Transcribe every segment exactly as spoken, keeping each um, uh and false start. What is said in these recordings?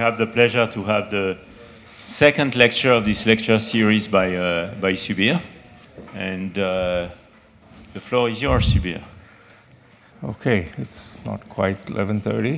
have the pleasure to have the second lecture of this lecture series by, uh, by Subir. And uh, the floor is yours, Subir. Okay, it's not quite eleven thirty.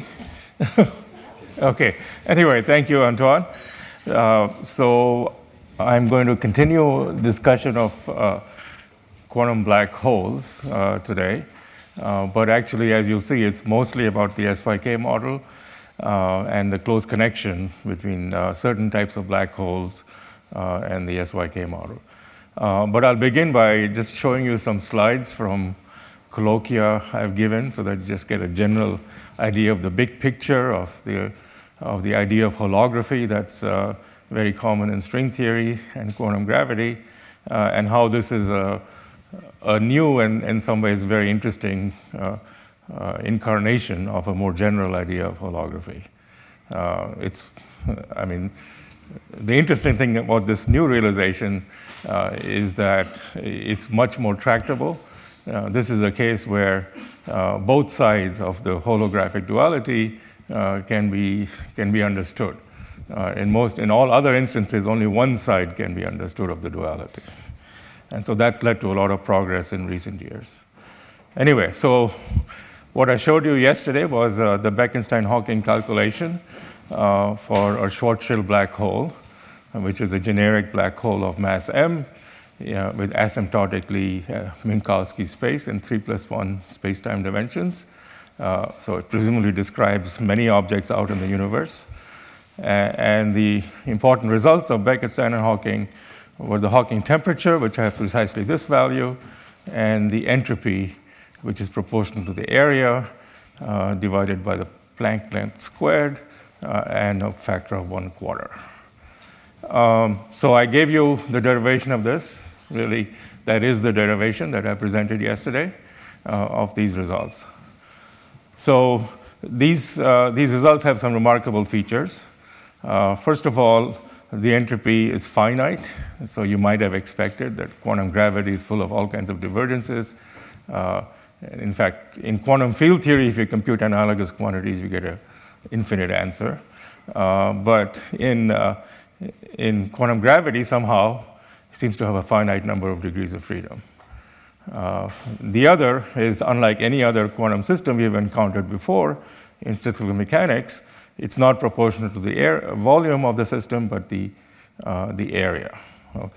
Okay, anyway, thank you, Antoine. Uh, so I'm going to continue discussion of uh, quantum black holes uh, today. Uh, but actually, as you'll see, it's mostly about the S Y K model uh, and the close connection between uh, certain types of black holes uh, and the S Y K model. Uh, but I'll begin by just showing you some slides from colloquia I've given so that you just get a general idea of the big picture of the, of the idea of holography that's uh, very common in string theory and quantum gravity, uh, and how this is a a new and in some ways very interesting uh, uh, incarnation of a more general idea of holography. Uh, it's, I mean, the interesting thing about this new realization uh, is that it's much more tractable. Uh, this is a case where uh, both sides of the holographic duality uh, can be can be understood. Uh, in most, in all other instances, only one side can be understood of the duality. And so that's led to a lot of progress in recent years. Anyway, so what I showed you yesterday was uh, the Bekenstein-Hawking calculation uh, for a Schwarzschild black hole, which is a generic black hole of mass m yeah, with asymptotically uh, Minkowski space in three plus one space-time dimensions. Uh, so it presumably describes many objects out in the universe. Uh, and the important results of Bekenstein and Hawking were the Hawking temperature, which has precisely this value, and the entropy, which is proportional to the area uh, divided by the Planck length squared, uh, and a factor of one quarter. Um, so I gave you the derivation of this. Really, that is the derivation that I presented yesterday uh, of these results. So these, uh, these results have some remarkable features. Uh, first of all, the entropy is finite, so you might have expected that quantum gravity is full of all kinds of divergences. Uh, in fact, in quantum field theory, if you compute analogous quantities, you get an infinite answer. Uh, but in, uh, in quantum gravity, somehow, it seems to have a finite number of degrees of freedom. Uh, the other is, unlike any other quantum system we've encountered before in statistical mechanics, it's not proportional to the air, volume of the system, but the, uh, the area. Okay.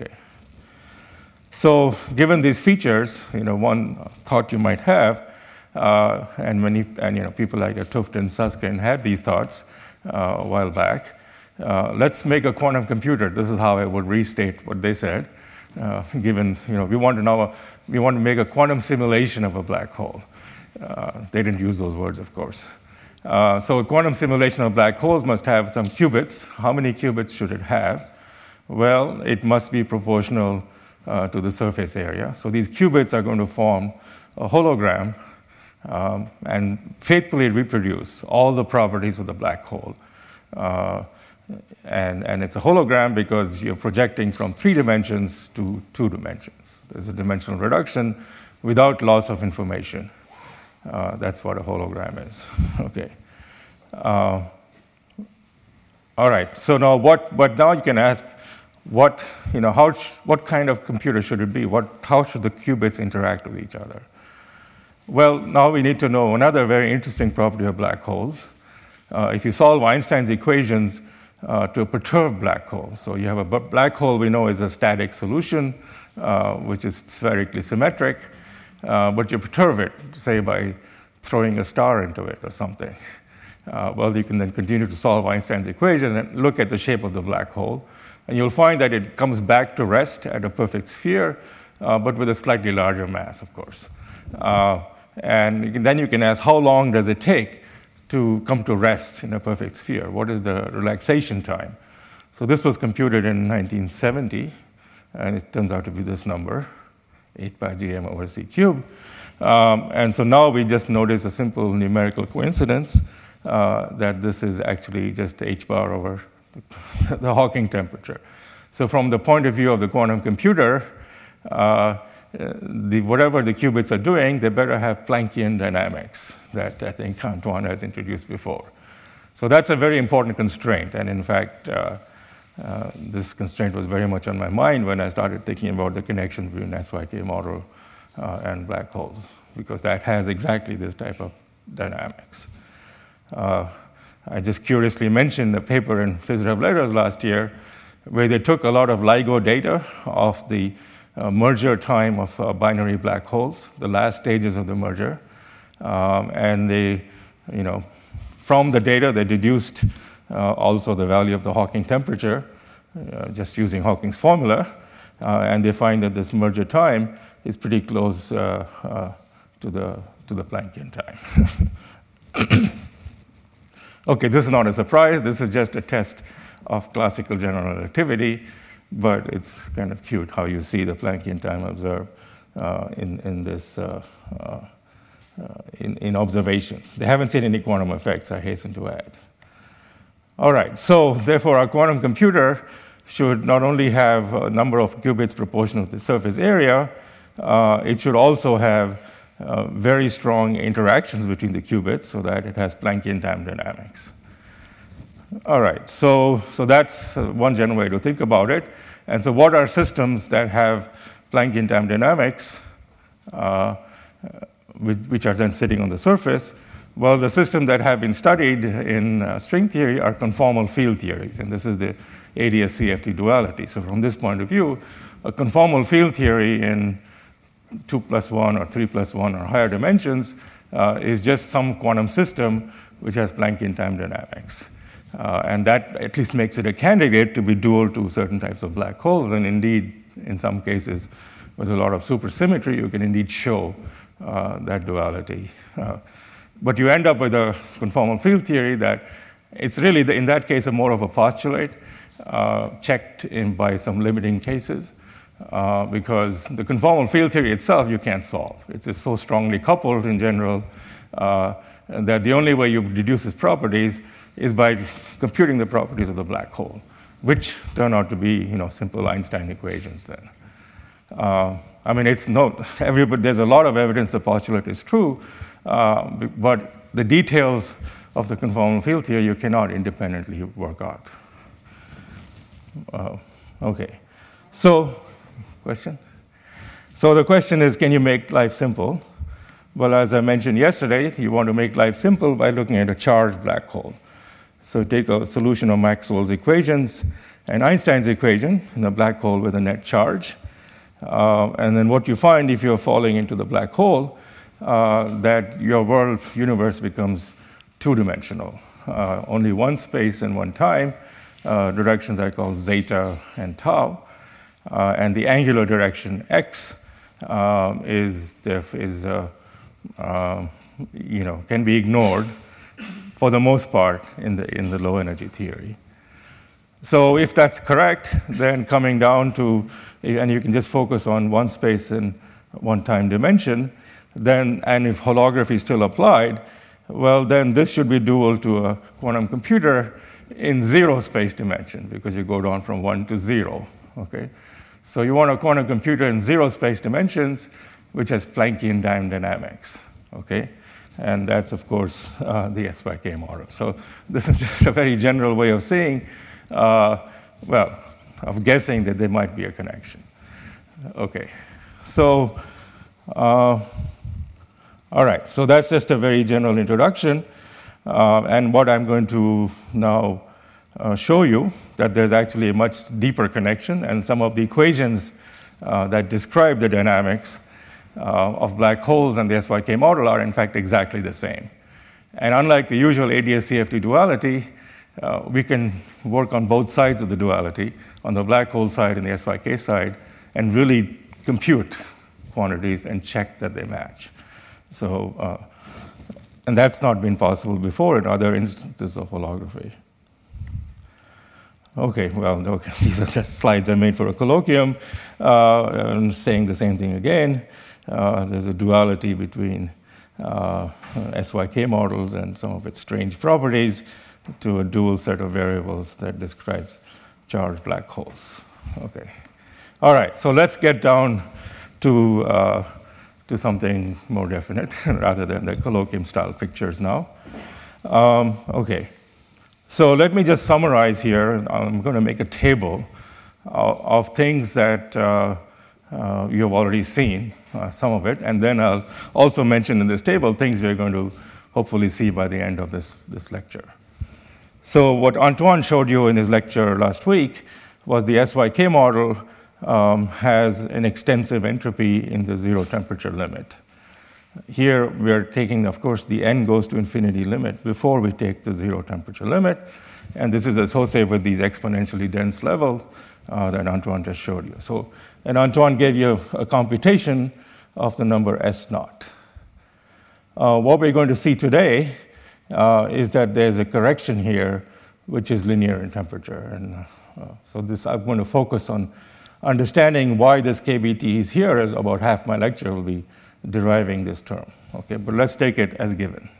So given these features, you know, one thought you might have, uh, and many, and you know, people like Tufte and Susskind had these thoughts uh, a while back. Uh, let's make a quantum computer. This is how I would restate what they said. Uh, given, you know, we want to know, we want to make a quantum simulation of a black hole. Uh, they didn't use those words, of course. Uh, so a quantum simulation of black holes must have some qubits. How many qubits should it have? Well, it must be proportional uh, to the surface area. So these qubits are going to form a hologram um, and faithfully reproduce all the properties of the black hole. Uh, and, and it's a hologram because you're projecting from three dimensions to two dimensions. There's a dimensional reduction without loss of information. Uh, that's what a hologram is. Okay. Uh, all right. So now, what? But now you can ask, what? You know, how? Sh- what kind of computer should it be? What? How should the qubits interact with each other? Well, now we need to know another very interesting property of black holes. Uh, if you solve Einstein's equations uh, to a perturbed black hole, so you have a b- black hole we know is a static solution, uh, which is spherically symmetric. Uh, but you perturb it, say, by throwing a star into it or something. Uh, well, you can then continue to solve Einstein's equation and look at the shape of the black hole. And you'll find that it comes back to rest at a perfect sphere, uh, but with a slightly larger mass, of course. Uh, and you can, then you can ask, how long does it take to come to rest in a perfect sphere? What is the relaxation time? So this was computed in nineteen seventy, and it turns out to be this number. eight pi gm over c cubed. Um, and so now we just notice a simple numerical coincidence uh, that this is actually just h bar over the, the Hawking temperature. So from the point of view of the quantum computer, uh, the, whatever the qubits are doing, they better have Planckian dynamics that I think Antoine has introduced before. So that's a very important constraint. And in fact, uh, uh, this constraint was very much on my mind when I started thinking about the connection between S Y K model uh, and black holes, because that has exactly this type of dynamics. Uh, I just curiously mentioned a paper in Physrev Letters last year where they took a lot of LIGO data of the uh, merger time of uh, binary black holes, the last stages of the merger. Um, and they, you know, from the data, they deduced uh, also the value of the Hawking temperature, uh, just using Hawking's formula. Uh, and they find that this merger time is pretty close uh, uh, to the to the Planckian time. Okay, this is not a surprise. This is just a test of classical general relativity, but it's kind of cute how you see the Planckian time observed uh, in, in this uh, uh, uh, in, in observations. They haven't seen any quantum effects, I hasten to add. All right, so therefore our quantum computer should not only have a number of qubits proportional to the surface area, uh, it should also have uh, very strong interactions between the qubits so that it has Planckian time dynamics. All right, so, so that's one general way to think about it. And so what are systems that have Planckian time dynamics, uh, which, which are then sitting on the surface? Well, the systems that have been studied in uh, string theory are conformal field theories, and this is the A D S C F T duality. So from this point of view, a conformal field theory in two plus one or three plus one or higher dimensions uh, is just some quantum system which has Planckian time dynamics. Uh, and that at least makes it a candidate to be dual to certain types of black holes. And indeed, in some cases, with a lot of supersymmetry, you can indeed show uh, that duality. Uh, but you end up with a conformal field theory that it's really, the, in that case, a more of a postulate uh, checked in by some limiting cases. Uh, because the conformal field theory itself you can't solve. It's just so strongly coupled in general uh, that the only way you deduce its properties is by computing the properties of the black hole, which turn out to be, you know, simple Einstein equations then. Uh, I mean, it's no, everybody, there's a lot of evidence the postulate is true, uh, but the details of the conformal field theory you cannot independently work out. Uh, okay, so, question? So the question is, can you make life simple? Well, as I mentioned yesterday, you want to make life simple by looking at a charged black hole. So take a solution of Maxwell's equations and Einstein's equation in a black hole with a net charge. Uh, and then what you find if you're falling into the black hole, uh, that your world universe becomes two-dimensional. Uh, only one space and one time. Uh, directions I call zeta and tau. Uh, and the angular direction x um, is, is uh, uh, you know, can be ignored for the most part in the, in the low energy theory. So if that's correct, then coming down to, and you can just focus on one space and one time dimension, then, and if holography is still applied, well, then this should be dual to a quantum computer in zero space dimension, because you go down from one to zero, okay? So you want a quantum computer in zero space dimensions, which has Planckian time dynamics, okay? And that's, of course, uh, the S Y K model. So this is just a very general way of saying, uh, well, of guessing that there might be a connection. Okay, so, uh, all right, so that's just a very general introduction. Uh, and what I'm going to now uh, show you, that there's actually a much deeper connection, and some of the equations uh, that describe the dynamics uh, of black holes and the S Y K model are in fact exactly the same. And unlike the usual A D S C F T duality, uh, we can work on both sides of the duality, on the black hole side and the S Y K side, and really compute quantities and check that they match. So, uh, and that's not been possible before in other instances of holography. Okay, well, okay, these are just slides I made for a colloquium, uh, and saying the same thing again. Uh, there's a duality between uh, S Y K models and some of its strange properties to a dual set of variables that describes charged black holes. Okay, all right, so let's get down to, uh, to something more definite rather than the colloquium style pictures now. Um, okay. So let me just summarize here. I'm going to make a table of, of things that uh, uh, you have already seen, uh, some of it, and then I'll also mention in this table things we're going to hopefully see by the end of this, this lecture. So what Antoine showed you in his lecture last week was the S Y K model um, has an extensive entropy in the zero temperature limit. Here we're taking, of course, the n goes to infinity limit before we take the zero temperature limit, and this is associated with these exponentially dense levels uh, that Antoine just showed you. So, and Antoine gave you a computation of the number S naught. Uh, what we're going to see today uh, is that there's a correction here which is linear in temperature. And uh, so this, I'm going to focus on understanding why this K B T is here, as about half my lecture will be deriving this term. Okay, but let's take it as given.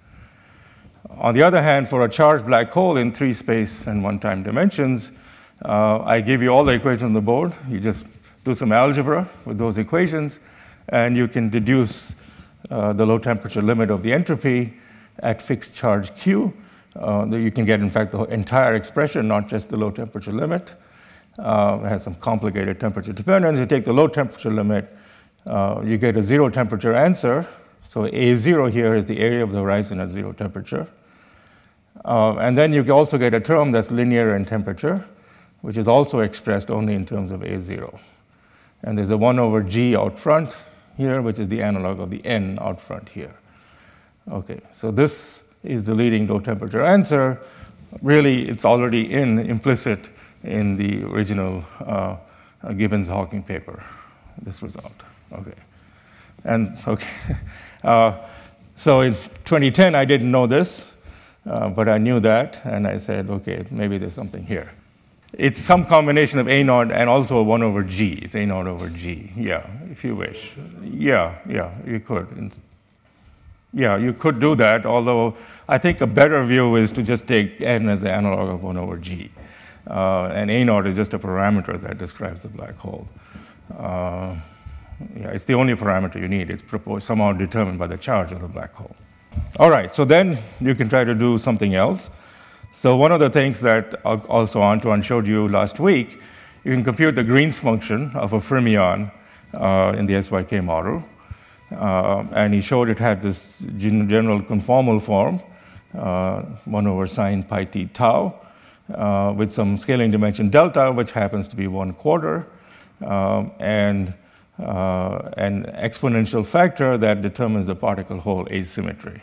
On the other hand, for a charged black hole in three space and one time dimensions, uh, I give you all the equations on the board. You just do some algebra with those equations, and you can deduce uh, the low temperature limit of the entropy at fixed charge Q. Uh, you can get, in fact, the entire expression, not just the low temperature limit. Uh, it has some complicated temperature dependence. You take the low temperature limit, uh, you get a zero temperature answer. So A zero here is the area of the horizon at zero temperature. Uh, and then you also get a term that's linear in temperature, which is also expressed only in terms of A zero. And there's a one over G out front here, which is the analog of the N out front here. Okay, so this is the leading low temperature answer. Really, it's already in implicit in the original uh, Gibbons-Hawking paper, this result. Okay, and okay, uh, so in twenty ten I didn't know this, uh, but I knew that, and I said, okay, maybe there's something here. It's some combination of A naught and also a one over G. It's A naught over G. Yeah, if you wish. Yeah, yeah, you could. Yeah, you could do that, although I think a better view is to just take N as the analog of one over G. Uh, and A naught is just a parameter that describes the black hole. Uh, yeah, it's the only parameter you need. It's proposed, somehow determined by the charge of the black hole. All right, so then you can try to do something else. So one of the things that also Antoine showed you last week, you can compute the Green's function of a fermion uh, in the S Y K model. Uh, and he showed it had this general conformal form, uh, one over sine pi t tau, uh, with some scaling dimension delta, which happens to be one quarter, um, and uh, an exponential factor that determines the particle hole asymmetry.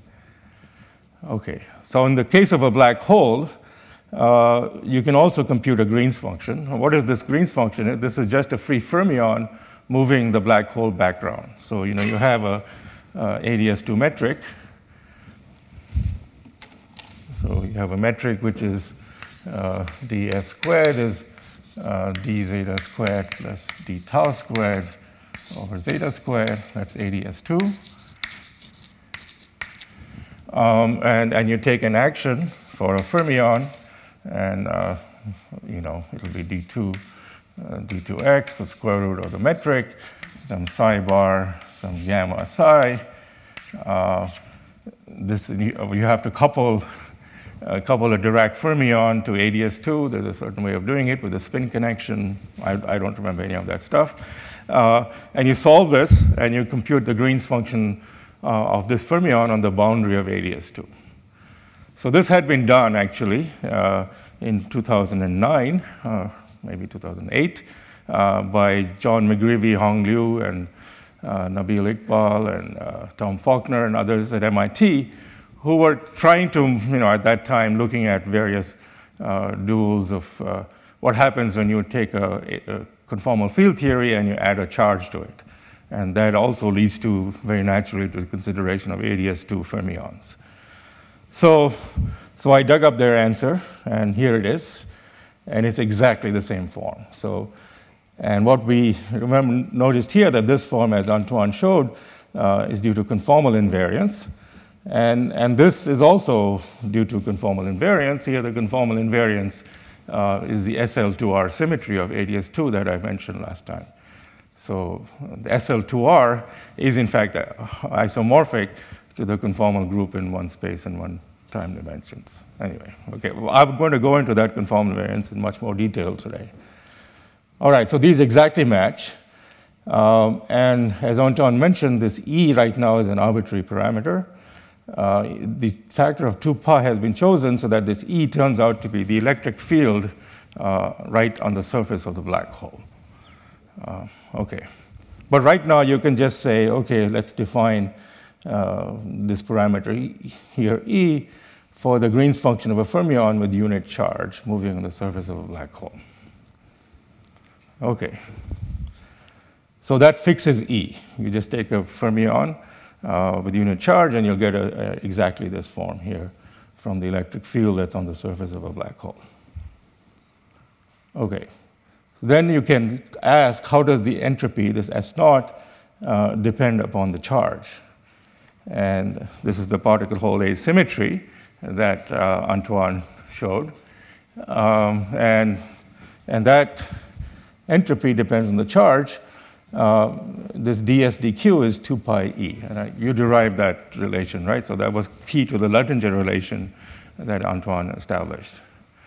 Okay, so in the case of a black hole, uh, you can also compute a Green's function. What is this Green's function? This is just a free fermion moving the black hole background. So you know you have a uh, A D S two metric. So you have a metric which is uh, ds squared is uh, d zeta squared plus d tau squared over zeta squared. That's A D S two. Um, and, and you take an action for a fermion, and uh, you know it'll be d two, uh, d two x, the square root of the metric, some psi bar, some gamma psi. Uh, this you, you have to couple uh, couple a Dirac fermion to A D S two. There's a certain way of doing it with a spin connection. I, I don't remember any of that stuff. Uh, and you solve this, and you compute the Green's function Uh, of this fermion on the boundary of A D S two. So this had been done actually uh, in two thousand nine, uh, maybe two thousand eight, uh, by John McGreevy, Hong Liu, and uh, Nabil Iqbal, and uh, Tom Faulkner, and others at M I T, who were trying to, you know, at that time, looking at various uh, duals of uh, what happens when you take a, a conformal field theory and you add a charge to it. And that also leads to, very naturally, to the consideration of A D S two fermions. So, so I dug up their answer, and here it is. And it's exactly the same form. So, and what we remember, noticed here that this form, as Antoine showed, uh, is due to conformal invariance. And, and this is also due to conformal invariance. Here, the conformal invariance uh, is the S L two R symmetry of A D S two that I mentioned last time. So the S L two R is, in fact, isomorphic to the conformal group in one space and one time dimensions. Anyway, okay, well, I'm going to go into that conformal variance in much more detail today. All right, so these exactly match. Um, and as Antoine mentioned, this E right now is an arbitrary parameter. Uh, the factor of two pi has been chosen so that this E turns out to be the electric field uh, right on the surface of the black hole. Uh, okay. But right now you can just say, okay, let's define uh, this parameter e, here, E, for the Green's function of a fermion with unit charge moving on the surface of a black hole. Okay. So that fixes E. You just take a fermion uh, with unit charge, and you'll get a, a, exactly this form here from the electric field that's on the surface of a black hole. Okay. Then you can ask, how does the entropy, this S naught, uh, depend upon the charge? And this is the particle-hole asymmetry that uh, Antoine showed. Um, and, and that entropy depends on the charge. Uh, this ds dq is two pi e. And I, you derived that relation, right? So that was key to the Luttinger relation that Antoine established.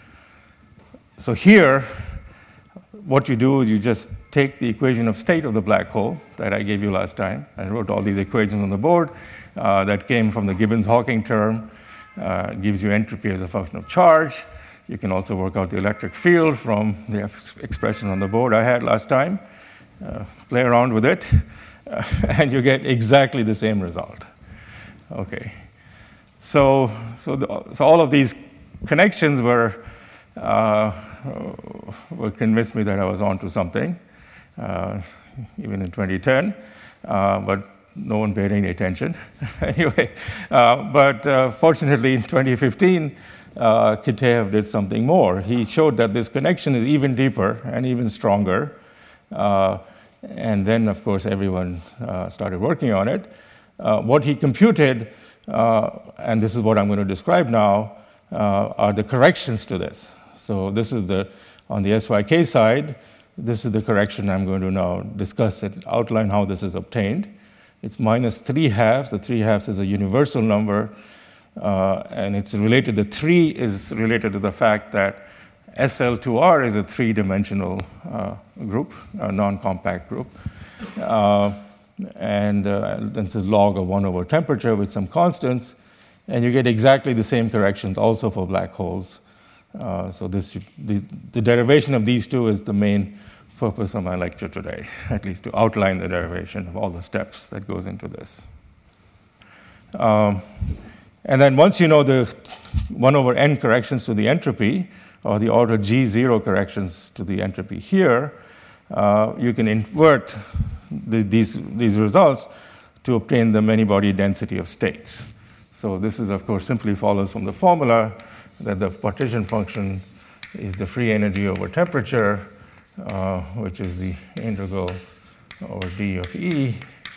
So here, what you do is you just take the equation of state of the black hole that I gave you last time. I wrote all these equations on the board uh, that came from the Gibbons-Hawking term. Uh, gives you entropy as a function of charge. You can also work out the electric field from the expression on the board I had last time. Uh, play around with it, uh, and you get exactly the same result. Okay. So, so, the, so all of these connections were uh, were convinced me that I was onto something, uh, even in twenty ten, uh, but no one paid any attention. Anyway, uh, but uh, fortunately in twenty fifteen, uh, Kitaev did something more. He showed that this connection is even deeper and even stronger. Uh, and then, of course, everyone uh, started working on it. Uh, what he computed, uh, and this is what I'm going to describe now, uh, are the corrections to this. So this is the, on the S Y K side, this is the correction I'm going to now discuss and outline how this is obtained. It's minus three halves. The three halves is a universal number, uh, and it's related, the three is related to the fact that S L two R is a three-dimensional uh, group, a non-compact group. Uh, and uh, it's a log of one over temperature with some constants, and you get exactly the same corrections also for black holes. Uh, so this, the, the derivation of these two is the main purpose of my lecture today, at least to outline the derivation of all the steps that goes into this. Um, and then once you know the one over n corrections to the entropy, or the order G zero corrections to the entropy here, uh, you can invert the, these, these results to obtain the many-body density of states. So this is, of course, simply follows from the formula that the partition function is the free energy over temperature, uh, which is the integral over d of E,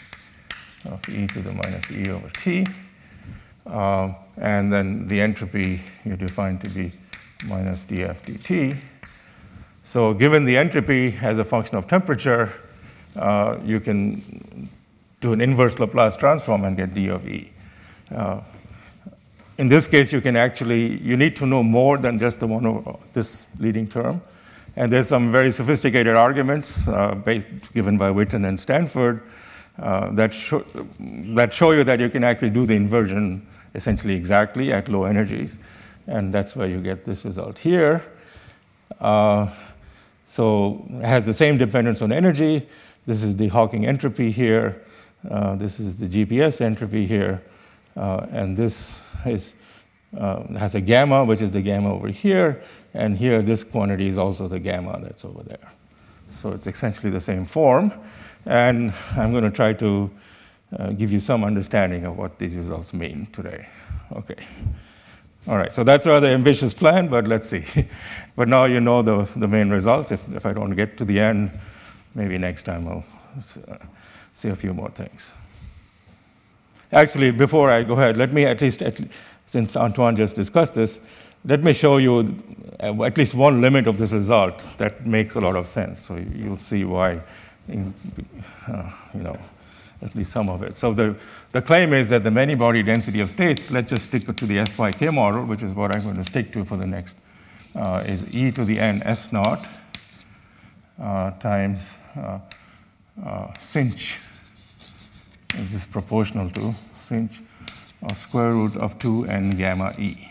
of E to the minus E over T. Uh, and then the entropy you define to be minus df dt. So given the entropy as a function of temperature, uh, you can do an inverse Laplace transform and get d of E. Uh, in this case, you can actually, you need to know more than just the one over this leading term. And there's some very sophisticated arguments uh, based, given by Witten and Stanford uh, that, show, that show you that you can actually do the inversion essentially exactly at low energies. And that's why you get this result here. Uh, so it has the same dependence on energy. This is the Hawking entropy here. Uh, this is the G P S entropy here. Uh, and this is, uh, has a gamma, which is the gamma over here. And here, this quantity is also the gamma that's over there. So it's essentially the same form. And I'm going to try to uh, give you some understanding of what these results mean today. Okay. All right, so that's a rather ambitious plan, but let's see. But now you know the, the main results. If, if I don't get to the end, maybe next time I'll uh, see a few more things. Actually, before I go ahead, let me at least, at, since Antoine just discussed this, let me show you at least one limit of this result that makes a lot of sense. So you'll see why, in, uh, you know, at least some of it. So the, the claim is that the many-body density of states, let's just stick to the S Y K model, which is what I'm going to stick to for the next, uh, is e to the n S naught uh, times uh, uh, sinh. This is proportional to sinh of square root of two n gamma e.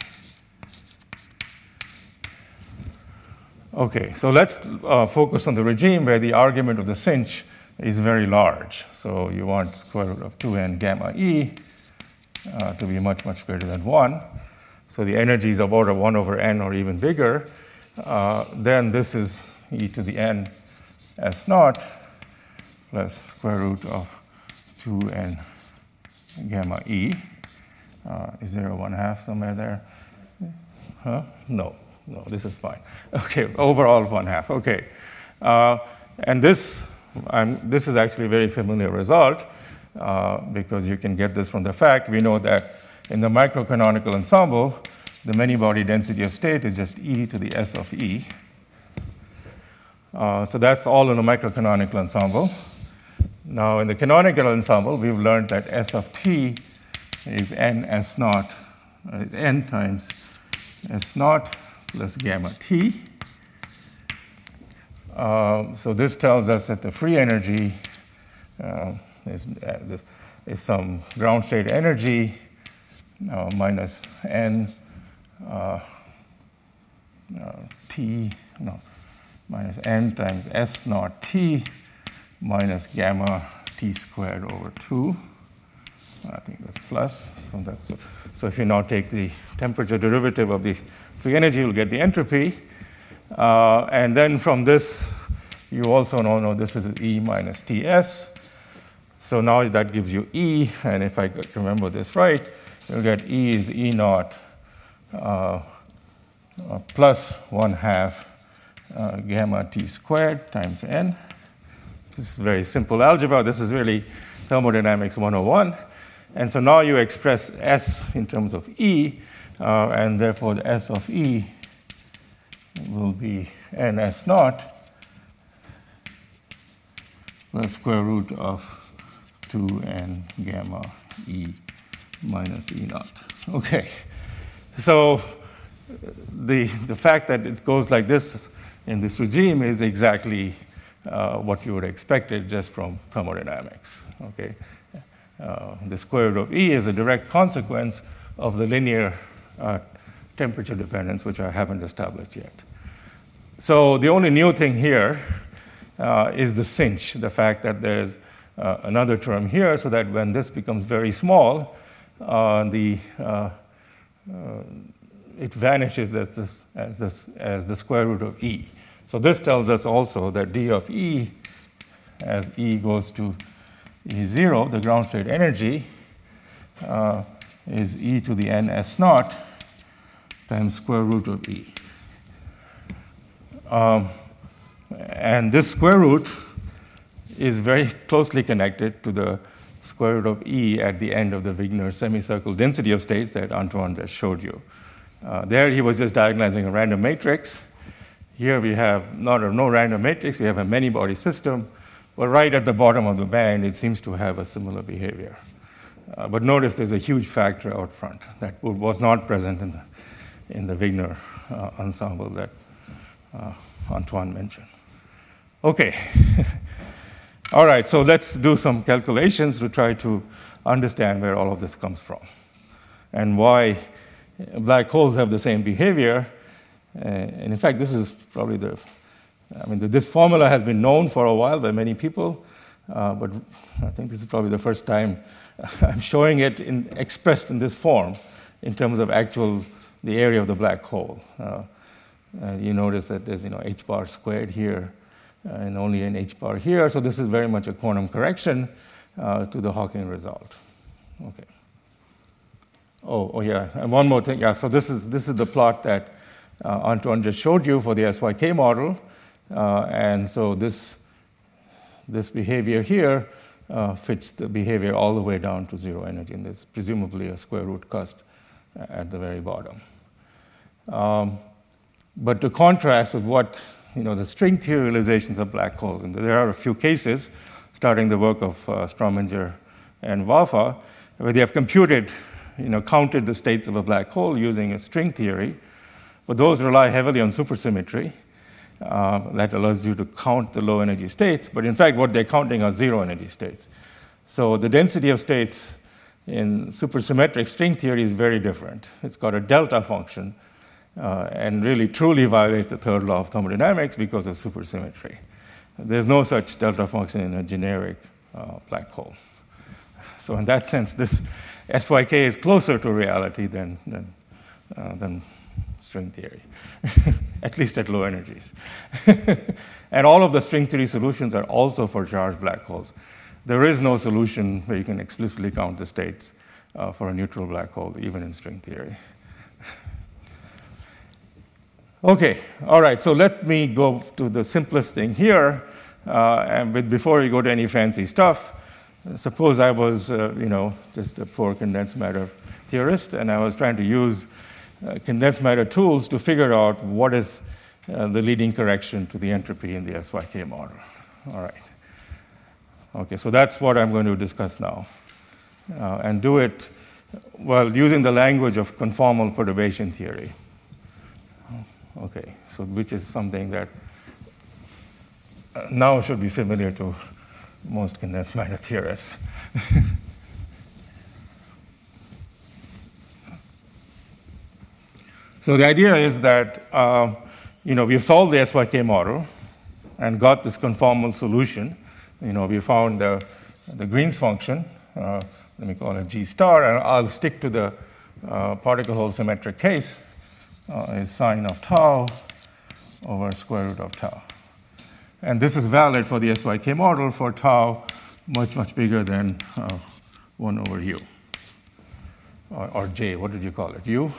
Okay, so let's uh, focus on the regime where the argument of the sinh is very large. So you want square root of two n gamma e uh, to be much, much greater than one. So the energy is of order one over n or even bigger. Uh, then this is e to the n s naught plus square root of two n gamma e. Uh, is there a one half somewhere there? Huh? No. No, this is fine. Okay, overall one half. Okay. Uh, and this, I'm, this is actually a very familiar result uh, because you can get this from the fact we know that in the microcanonical ensemble, the many-body density of state is just e to the s of e. Uh, so that's all in the microcanonical ensemble. Now, in the canonical ensemble, we've learned that s of t is n s naught, uh, is n times s naught plus gamma t. Uh, so this tells us that the free energy uh, is, uh, this is some ground state energy uh, minus n uh, uh, t, no, minus n times s naught t minus gamma t squared over two. I think that's plus. So, that's, so if you now take the temperature derivative of the free energy, you'll get the entropy. Uh, and then from this, you also know, know this is E minus Ts. So now that gives you E. And if I remember this right, you'll get E is E naught uh, uh, plus one half uh, gamma T squared times N. This is very simple algebra. This is really thermodynamics one oh one. And so now you express S in terms of E, uh, and therefore the S of E will be n S naught plus square root of two n gamma E minus E naught. Okay, so the, the fact that it goes like this in this regime is exactly uh, what you would expect it just from thermodynamics. Okay. Uh, the square root of E is a direct consequence of the linear uh, temperature dependence, which I haven't established yet. So the only new thing here uh, is the sinh, the fact that there's uh, another term here, so that when this becomes very small, uh, the, uh, uh, it vanishes as, this, as, this, as the square root of E. So this tells us also that d of E, as E goes to E zero, the ground state energy, uh, is e to the n s naught times square root of E. Um, and this square root is very closely connected to the square root of E at the end of the Wigner semicircle density of states that Antoine just showed you. Uh, there he was just diagonalizing a random matrix. Here we have not a no random matrix, we have a many-body system. But right at the bottom of the band, it seems to have a similar behavior. Uh, but notice there's a huge factor out front that was not present in the, in the Wigner uh, ensemble that uh, Antoine mentioned. Okay. All right, so let's do some calculations to try to understand where all of this comes from and why black holes have the same behavior. Uh, and in fact, this is probably the I mean, this formula has been known for a while by many people, uh, but I think this is probably the first time I'm showing it in, expressed in this form in terms of actual, the area of the black hole. Uh, uh, you notice that there's, you know, h bar squared here uh, and only an h bar here, so this is very much a quantum correction uh, to the Hawking result. Okay. Oh, oh yeah, and one more thing. Yeah, so this is, this is the plot that uh, Antoine just showed you for the S Y K model. Uh, and so this, this behavior here uh, fits the behavior all the way down to zero energy, and there's presumably a square root cusp at the very bottom. Um, but to contrast with what, you know, the string theory realizations of black holes, and there are a few cases, starting the work of uh, Strominger and WAFA, where they have computed, you know, counted the states of a black hole using a string theory. But those rely heavily on supersymmetry. Uh, that allows you to count the low energy states. But in fact, what they're counting are zero energy states. So the density of states in supersymmetric string theory is very different. It's got a delta function uh, and really truly violates the third law of thermodynamics because of supersymmetry. There's no such delta function in a generic uh, black hole. So in that sense, this S Y K is closer to reality than, than, uh, than string theory, at least at low energies. And all of the string theory solutions are also for charged black holes. There is no solution where you can explicitly count the states uh, for a neutral black hole, even in string theory. Okay, all right, so let me go to the simplest thing here. Uh, and with, before we go to any fancy stuff, suppose I was, uh, you know, just a poor condensed matter theorist, and I was trying to use uh, condensed matter tools to figure out what is uh, the leading correction to the entropy in the S Y K model. All right. Okay, so that's what I'm going to discuss now, uh, and do it while using the language of conformal perturbation theory. Okay, so which is something that uh, now should be familiar to most condensed matter theorists. So the idea is that uh, you know, we've solved the S Y K model and got this conformal solution. You know, we found the, the Green's function, uh, let me call it G star, and I'll stick to the uh, particle hole symmetric case, uh, is sine of tau over square root of tau. And this is valid for the S Y K model for tau much, much bigger than uh, one over u. Or, or j, what did you call it, u?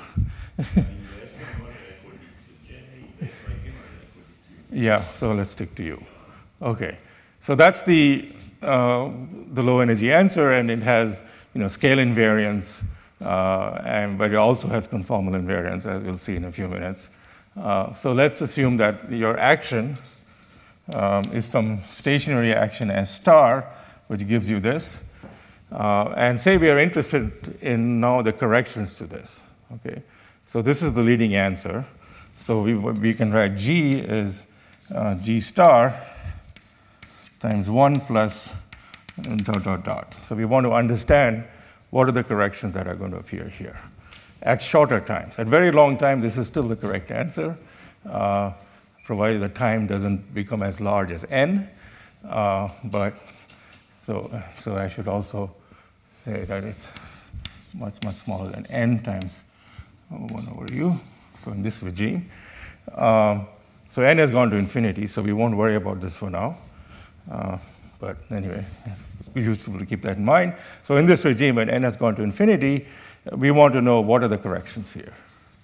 Yeah, so let's stick to u. Okay. So that's the, uh, the low energy answer, and it has, you know, scale invariance, uh, and, but it also has conformal invariance, as we'll see in a few minutes. Uh, so let's assume that your action um, is some stationary action S star, which gives you this. Uh, and say we are interested in now the corrections to this. Okay, so this is the leading answer. So we, we can write G is uh, G star times one plus dot, dot, dot. So we want to understand what are the corrections that are going to appear here at shorter times. At very long time, this is still the correct answer, uh, provided the time doesn't become as large as n. Uh, but so, so I should also say that it's much, much smaller than n times one over u. So in this regime. Um, so n has gone to infinity, so we won't worry about this for now. Uh, but anyway, it's useful to keep that in mind. So in this regime, when n has gone to infinity, we want to know what are the corrections here.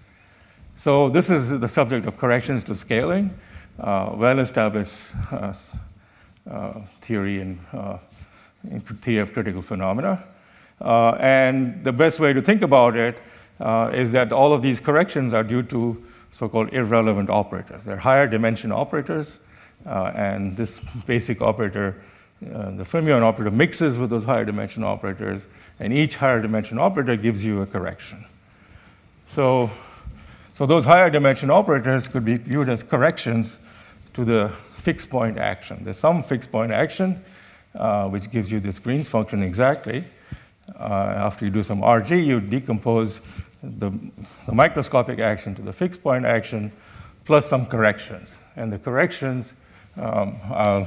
So this is the subject of corrections to scaling, uh, well-established uh, uh, theory in, uh, in theory of critical phenomena. Uh, and the best way to think about it uh, is that all of these corrections are due to so-called irrelevant operators. They're higher dimension operators. Uh, and this basic operator, uh, the fermion operator, mixes with those higher dimension operators, and each higher dimension operator gives you a correction. So, so those higher dimension operators could be viewed as corrections to the fixed point action. There's some fixed point action uh, which gives you this Green's function exactly. Uh, after you do some R G, you decompose the, the microscopic action to the fixed point action plus some corrections. And the corrections Um, I'll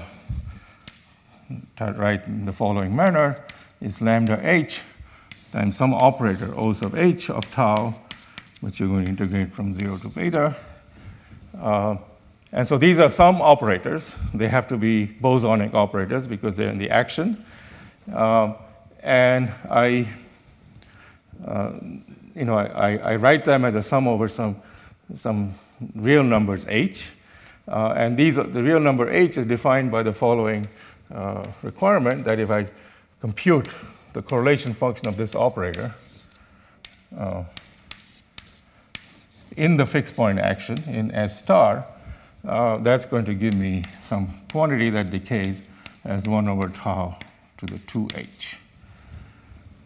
write in the following manner, is lambda h times some operator O sub h of tau, which you're going to integrate from zero to beta. Uh, and so these are some operators. They have to be bosonic operators because they're in the action. Uh, and I, uh, you know, I, I write them as a sum over some, some real numbers h. Uh, and these are, the real number h is defined by the following uh, requirement, that if I compute the correlation function of this operator uh, in the fixed point action in S star, uh, that's going to give me some quantity that decays as one over tau to the two h.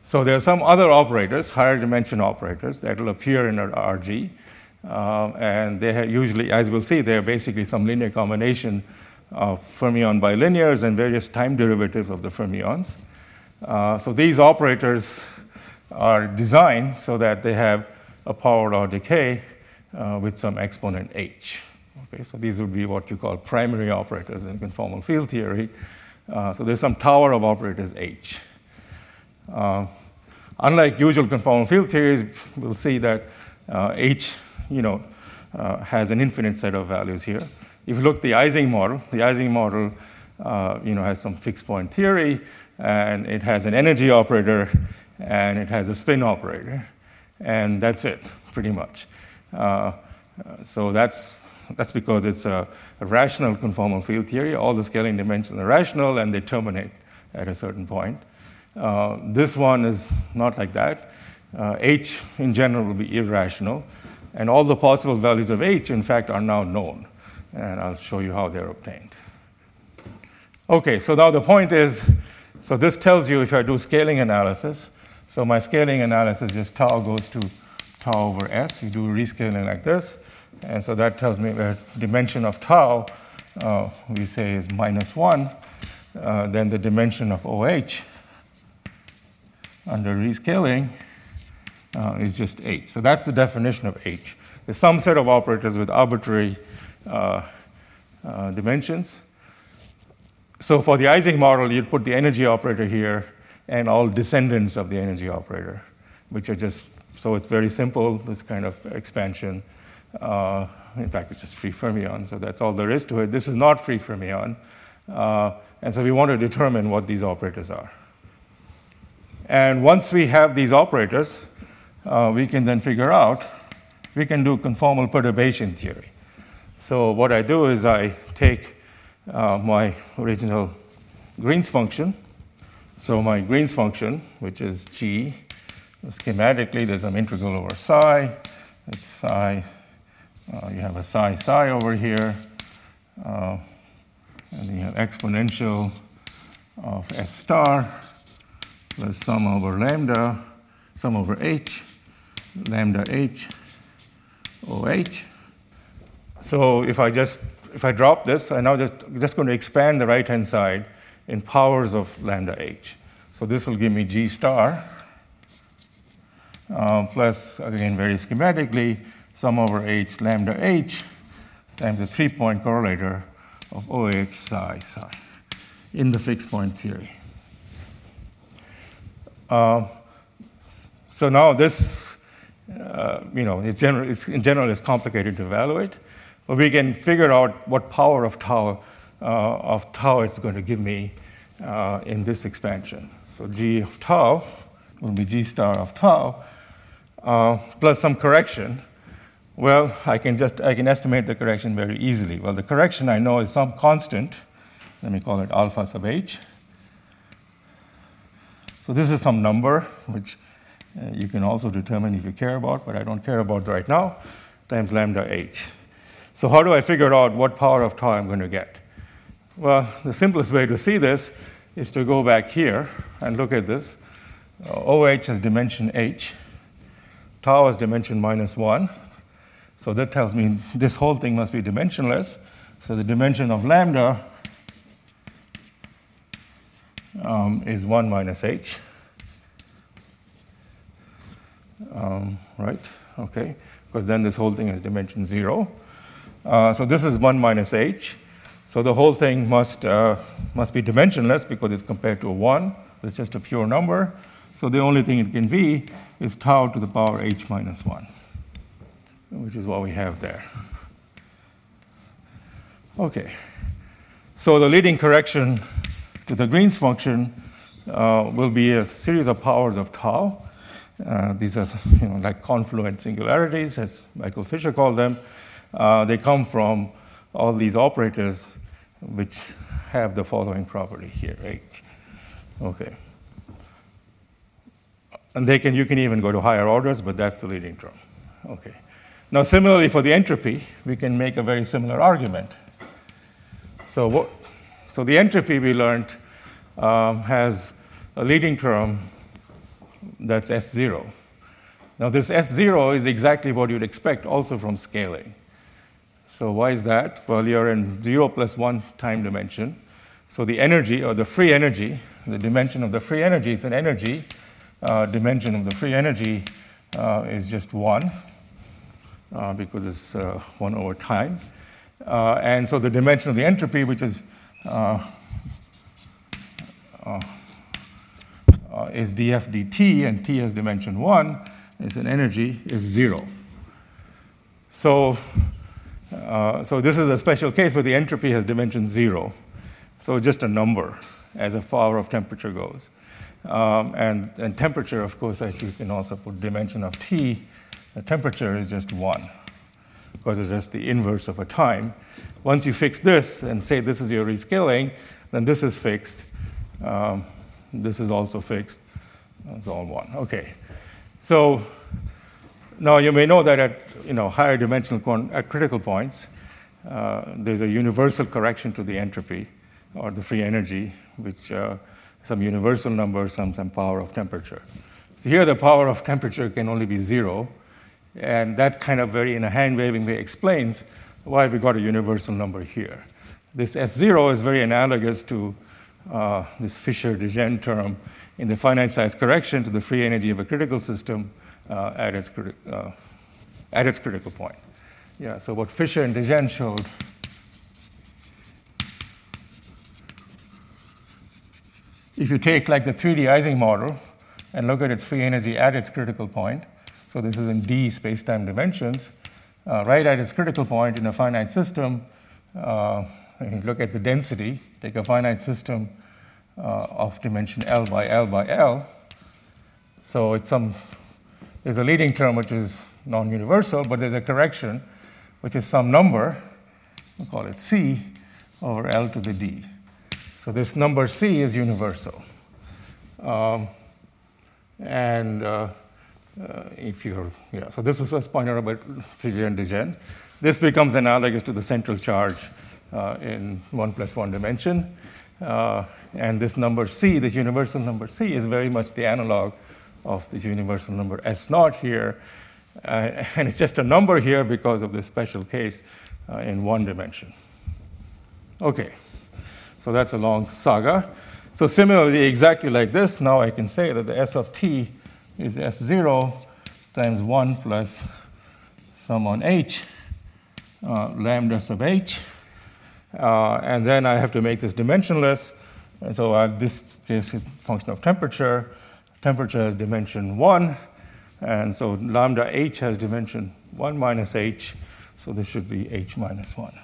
So there are some other operators, higher dimension operators, that will appear in our R G. Uh, and they have usually, as we'll see, they're basically some linear combination of fermion bilinears and various time derivatives of the fermions. Uh, so these operators are designed so that they have a power law decay uh, with some exponent h. Okay, so these would be what you call primary operators in conformal field theory. Uh, so there's some tower of operators h. Uh, unlike usual conformal field theories, we'll see that uh, h, you know, uh, has an infinite set of values here. If you look at the Ising model, the Ising model, uh, you know, has some fixed point theory, and it has an energy operator, and it has a spin operator, and that's it, pretty much. Uh, so that's that's because it's a, a rational conformal field theory. All the scaling dimensions are rational, and they terminate at a certain point. Uh, this one is not like that. Uh, H, in general, will be irrational. And all the possible values of H, in fact, are now known. And I'll show you how they're obtained. OK, so now the point is, so this tells you if I do scaling analysis. So my scaling analysis is tau goes to tau over S. You do rescaling like this. And so that tells me the dimension of tau, uh, we say, is minus one. Uh, then the dimension of OH under rescaling uh, is just H. So that's the definition of H. There's some set of operators with arbitrary uh, uh, dimensions. So for the Ising model, you'd put the energy operator here and all descendants of the energy operator, which are just, so it's very simple, this kind of expansion. Uh, in fact, it's just free fermion, so that's all there is to it. This is not free fermion. Uh, and so we want to determine what these operators are. And once we have these operators, uh, we can then figure out, we can do conformal perturbation theory. So what I do is I take uh, my original Green's function. So my Green's function, which is G, schematically there's some integral over psi. It's psi, uh, you have a psi psi over here. Uh, and you have exponential of S star plus sum over lambda, sum over h, lambda h, OH. So if I just, if I drop this, I'm now just, just going to expand the right-hand side in powers of lambda h. So this will give me G star uh, plus, again, very schematically, sum over h lambda h times the three-point correlator of OH psi psi in the fixed point theory. Uh, so now this, uh, you know, it's general, it's, in general, it's complicated to evaluate, but we can figure out what power of tau uh, of tau it's going to give me uh, in this expansion. So G of tau will be G star of tau uh, plus some correction. Well, I can just I can estimate the correction very easily. Well, the correction I know is some constant. Let me call it alpha sub h. So this is some number, which uh, you can also determine if you care about, but I don't care about right now, times lambda h. So how do I figure out what power of tau I'm going to get? Well, the simplest way to see this is to go back here and look at this. Uh, OH has dimension h. Tau has dimension minus one. So that tells me this whole thing must be dimensionless. So the dimension of lambda um, is one minus h. Um, right? Okay. Because then this whole thing is dimension zero. Uh, so this is one minus h. So the whole thing must, uh, must be dimensionless because it's compared to a one. It's just a pure number. So the only thing it can be is tau to the power h minus one, which is what we have there. Okay. So the leading correction to the Green's function uh, will be a series of powers of tau. Uh, these are, you know, like confluent singularities, as Michael Fisher called them. Uh, they come from all these operators which have the following property here, right? Okay. And they can, you can even go to higher orders, but that's the leading term. Okay. Now, similarly, for the entropy, we can make a very similar argument. So, what, so the entropy we learned um, has a leading term That's S zero. Now this S zero is exactly what you'd expect also from scaling. So why is that? Well, you're in zero plus one time dimension. So the energy, or the free energy, the dimension of the free energy, it's an energy. Uh, dimension of the free energy uh, is just one, uh, because it's uh, one over time. Uh, and so the dimension of the entropy, which is uh, uh, uh, is df dt, and t has dimension one, is an energy, is zero. So, uh, so this is a special case where the entropy has dimension zero. So just a number as far of temperature goes. Um, and, and temperature, of course, actually you can also put dimension of T. The temperature is just one, because it's just the inverse of a time. Once you fix this and say this is your rescaling, then this is fixed. Um, this is also fixed. It's all one. Okay. So now you may know that at you know, higher dimensional quant- at critical points, uh, there's a universal correction to the entropy or the free energy, which uh, some universal number, some, some power of temperature. So here the power of temperature can only be zero, and that kind of very in a hand-waving way explains why we got a universal number here. This S zero is very analogous to uh, this Fisher-Dijen term in the finite size correction to the free energy of a critical system uh, at, its criti- uh, at its critical point. Yeah, so what Fisher and Dijen showed if you take like the three D Ising model and look at its free energy at its critical point, so this is in d space-time dimensions, uh, right at its critical point in a finite system, uh, if you look at the density, take a finite system uh, of dimension L by L by L, so it's some, there's a leading term which is non-universal, but there's a correction which is some number, we'll call it C, over L to the d. So this number C is universal. Um, and uh, uh, if you're, yeah, so this was just pointed out about Fisher and Dijen. This becomes analogous to the central charge uh, in one plus one dimension. Uh, and this number C, this universal number C, is very much the analog of this universal number S naught here. Uh, and it's just a number here because of this special case uh, in one dimension. Okay. So that's a long saga. So similarly, exactly like this, now I can say that the S of t is S zero times one plus sum on h, uh, lambda sub h. Uh, and then I have to make this dimensionless. And so uh, this is a function of temperature. Temperature has dimension one. And so lambda h has dimension one minus h. So this should be h minus one.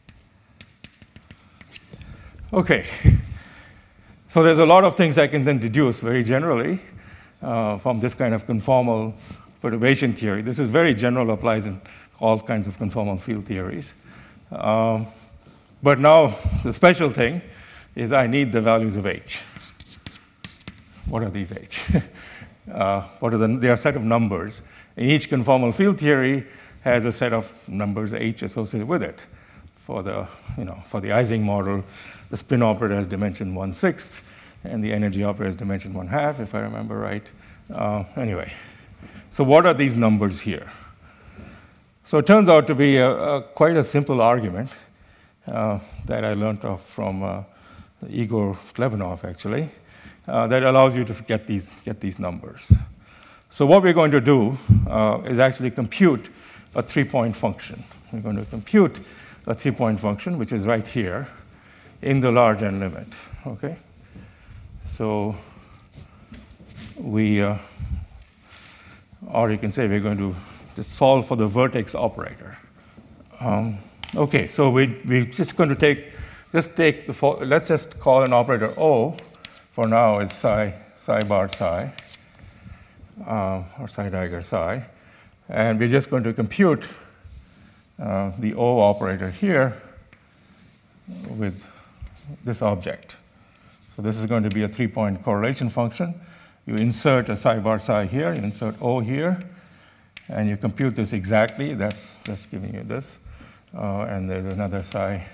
Okay, so there's a lot of things I can then deduce very generally uh, from this kind of conformal perturbation theory. This is very general, applies in all kinds of conformal field theories. Um, but now the special thing is I need the values of h. What are these h? uh, what are the, they are a set of numbers. And each conformal field theory has a set of numbers h associated with it. For the, you know, for the Ising model, the spin operator has dimension one-sixth, and the energy operator has dimension one-half, if I remember right. Uh, anyway, so what are these numbers here? So it turns out to be a, a, quite a simple argument uh, that I learned of from uh, Igor Klebanov, actually, uh, that allows you to get these, get these numbers. So what we're going to do uh, is actually compute a three-point function. We're going to compute a three-point function, which is right here, in the large n limit, okay? So we, uh, or you can say we're going to just solve for the vertex operator. Um, okay, so we, we're just going to take, just take the, let's just call an operator O, for now it's psi, psi bar psi, uh, or psi dagger psi, and we're just going to compute uh, the O operator here with this object. So this is going to be a three-point correlation function. You insert a psi bar psi here, you insert O here, and you compute this exactly. That's just giving you this. Uh, and there's another psi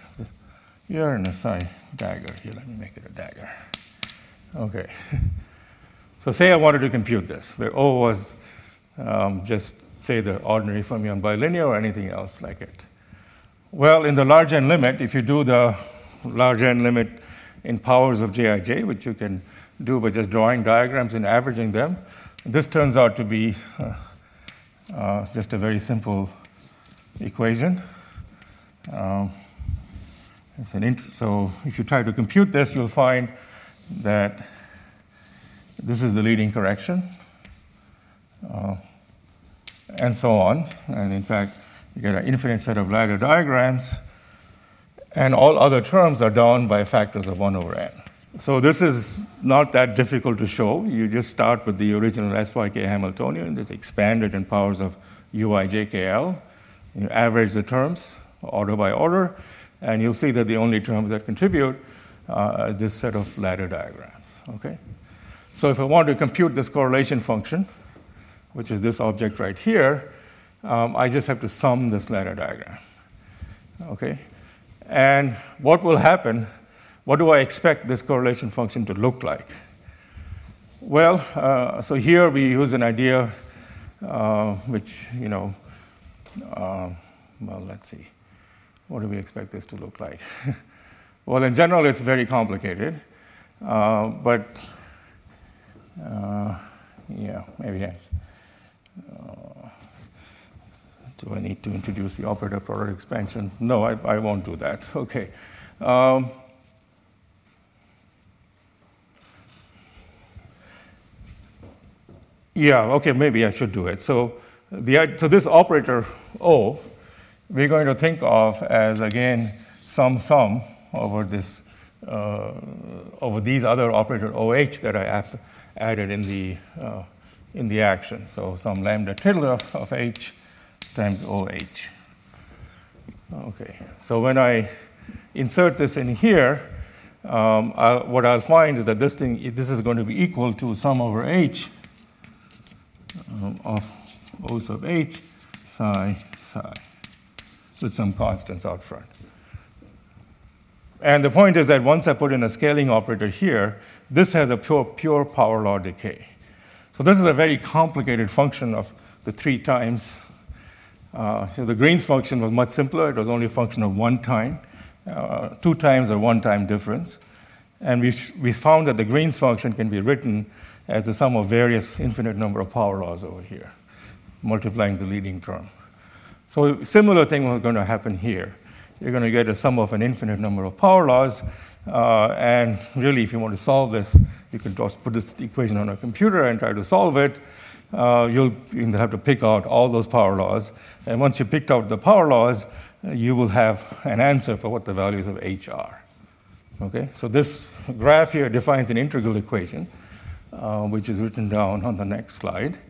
here and a psi dagger here. Let me make it a dagger. Okay. So say I wanted to compute this, where O was um, just, say, the ordinary fermion bilinear or anything else like it. Well, in the large n limit, if you do the large n limit in powers of Jij, which you can do by just drawing diagrams and averaging them, this turns out to be uh, uh, just a very simple equation. Um, it's an int- so if you try to compute this, you'll find that this is the leading correction, uh, and so on. And in fact, you get an infinite set of ladder diagrams, and all other terms are down by factors of one over n. So this is not that difficult to show. You just start with the original S Y K Hamiltonian, just expand it in powers of U I J K L. You average the terms order by order, and you'll see that the only terms that contribute uh, are this set of ladder diagrams. Okay? So if I want to compute this correlation function, which is this object right here, um, I just have to sum this ladder diagram. Okay? And what will happen? What do I expect this correlation function to look like? Well, uh, so here we use an idea uh, which, you know, uh, well, let's see. What do we expect this to look like? Well, in general, it's very complicated. Uh, but, uh, yeah, maybe yes. Uh, do I need to introduce the operator product expansion? No, I, I won't do that. Okay. Um, Yeah, okay, maybe I should do it. So, the, so this operator O, we're going to think of as, again, some sum over this, uh, over these other operator O H that I ap- added in the, uh, in the action. So some lambda tilde of H times O H. Okay, so when I insert this in here, um, I, what I'll find is that this thing, this is going to be equal to sum over H Um, of O sub H psi psi with some constants out front. And the point is that once I put in a scaling operator here, this has a pure, pure power law decay. So this is a very complicated function of the three times. Uh, so the Green's function was much simpler. It was only a function of one time, uh, two times or one time difference. And we, we found that the Green's function can be written as the sum of various infinite number of power laws over here, multiplying the leading term. So similar thing is going to happen here. You're going to get a sum of an infinite number of power laws, uh, and really, if you want to solve this, you can just put this equation on a computer and try to solve it. Uh, you'll, you'll have to pick out all those power laws, and once you picked out the power laws, uh, you will have an answer for what the values of H are. Okay, so this graph here defines an integral equation, Uh, which is written down on the next slide.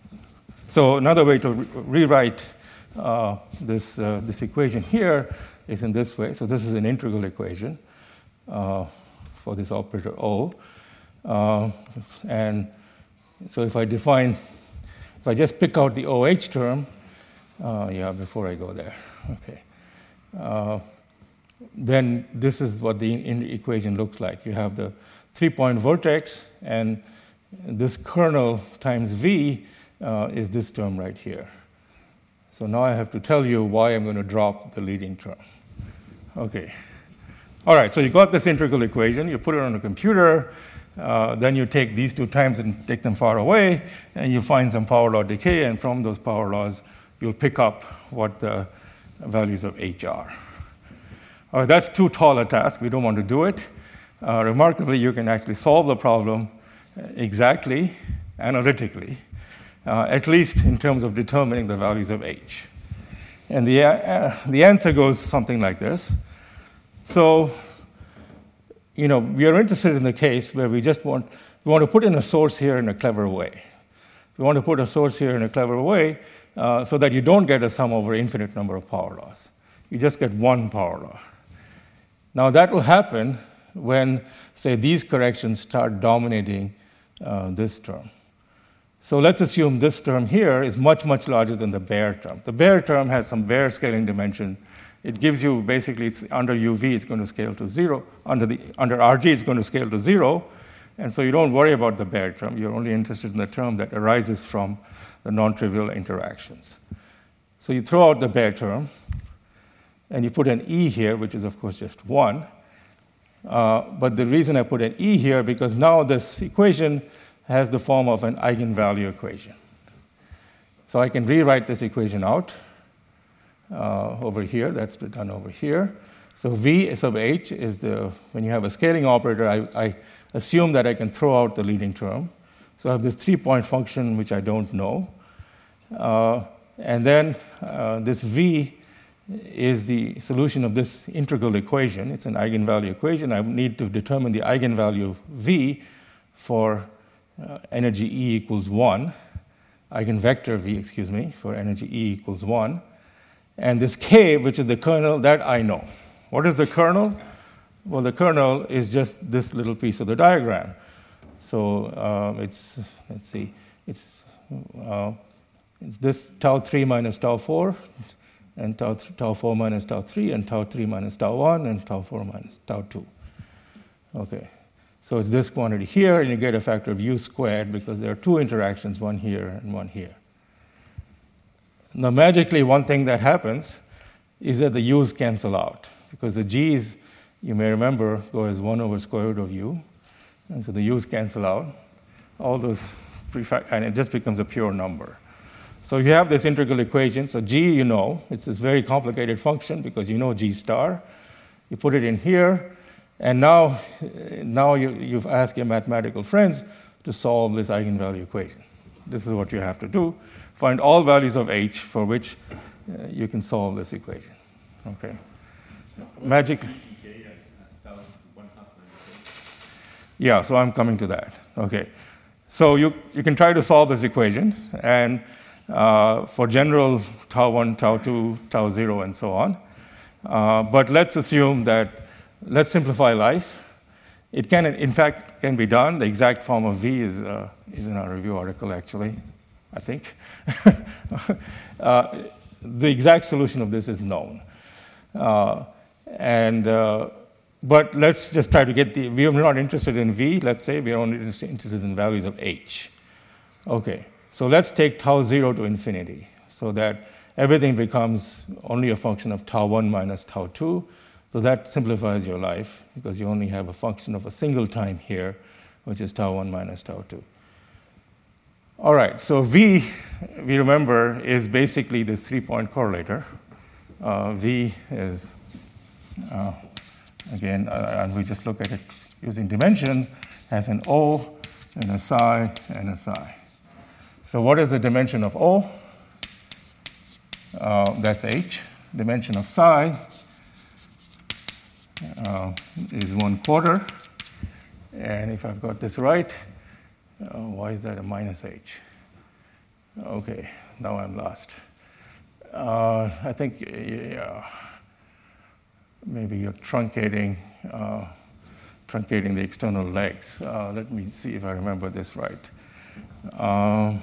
So another way to re- rewrite uh, this, uh, this equation here is in this way. So this is an integral equation uh, for this operator O. Uh, and so if I define, if I just pick out the O H term, uh, yeah, before I go there, okay. Uh, then this is what the in- in equation looks like. You have the three-point vertex, and this kernel times V uh, is this term right here. So now I have to tell you why I'm going to drop the leading term. Okay. All right, so you got this integral equation. You put it on a computer. Uh, then you take these two times and take them far away, and you find some power law decay, and from those power laws, you'll pick up what the values of H are. All right, that's too tall a task. We don't want to do it. Uh, remarkably, you can actually solve the problem exactly, analytically, uh, at least in terms of determining the values of H. And the, uh, the answer goes something like this. So, you know, we are interested in the case where we just want, we want to put in a source here in a clever way. We want to put a source here in a clever way uh, so that you don't get a sum over infinite number of power laws. You just get one power law. Now that will happen when, say, these corrections start dominating uh, this term. So let's assume this term here is much, much larger than the bare term. The bare term has some bare scaling dimension. It gives you, basically, it's under U V, it's going to scale to zero. Under, the, under R G, it's going to scale to zero. And so you don't worry about the bare term. You're only interested in the term that arises from the non-trivial interactions. So you throw out the bare term, and you put an E here, which is, of course, just one. Uh, but the reason I put an E here, because now this equation has the form of an eigenvalue equation. So I can rewrite this equation out uh, over here. That's done over here. So V sub H is the, when you have a scaling operator, I, I assume that I can throw out the leading term. So I have this three-point function, which I don't know. Uh, and then uh, this V is the solution of this integral equation. It's an eigenvalue equation. I need to determine the eigenvalue V for uh, energy E equals one, eigenvector V, excuse me, for energy E equals one. And this K, which is the kernel, that I know. What is the kernel? Well, the kernel is just this little piece of the diagram. So um, it's, let's see, it's, uh, it's this tau three minus tau four, and tau, th- tau four minus tau three, and tau three minus tau one, and tau four minus tau two. Okay, so it's this quantity here, and you get a factor of u squared because there are two interactions, one here and one here. Now, magically, one thing that happens is that the u's cancel out, because the g's, you may remember, go as one over square root of u, and so the u's cancel out, all those, prefac- and it just becomes a pure number. So you have this integral equation. So G, you know, it's this very complicated function because you know G star. You put it in here, and now, now you, you've asked your mathematical friends to solve this eigenvalue equation. This is what you have to do. Find all values of H for which uh, you can solve this equation. Okay. Magic. Yeah, so I'm coming to that. Okay. So you, you can try to solve this equation, and Uh, for general tau one, tau two, tau zero, and so on. Uh, but let's assume that, let's simplify life. It can, in fact, can be done. The exact form of V is, uh, is in our review article, actually, I think. uh, the exact solution of this is known. Uh, and, uh, but let's just try to get the, we are not interested in V, let's say, we are only interested in values of H. Okay. So let's take tau zero to infinity so that everything becomes only a function of tau one minus tau two. So that simplifies your life because you only have a function of a single time here, which is tau one minus tau two. All right, so V, we remember, is basically this three-point correlator. Uh, v is, uh, again, uh, and we just look at it using dimension, has an O and a psi and a psi. So what is the dimension of O? Uh, that's H. Dimension of psi uh, is one quarter. And if I've got this right, uh, why is that a minus H? Okay, now I'm lost. Uh, I think yeah, maybe you're truncating, uh, truncating the external legs. Uh, let me see if I remember this right. Um,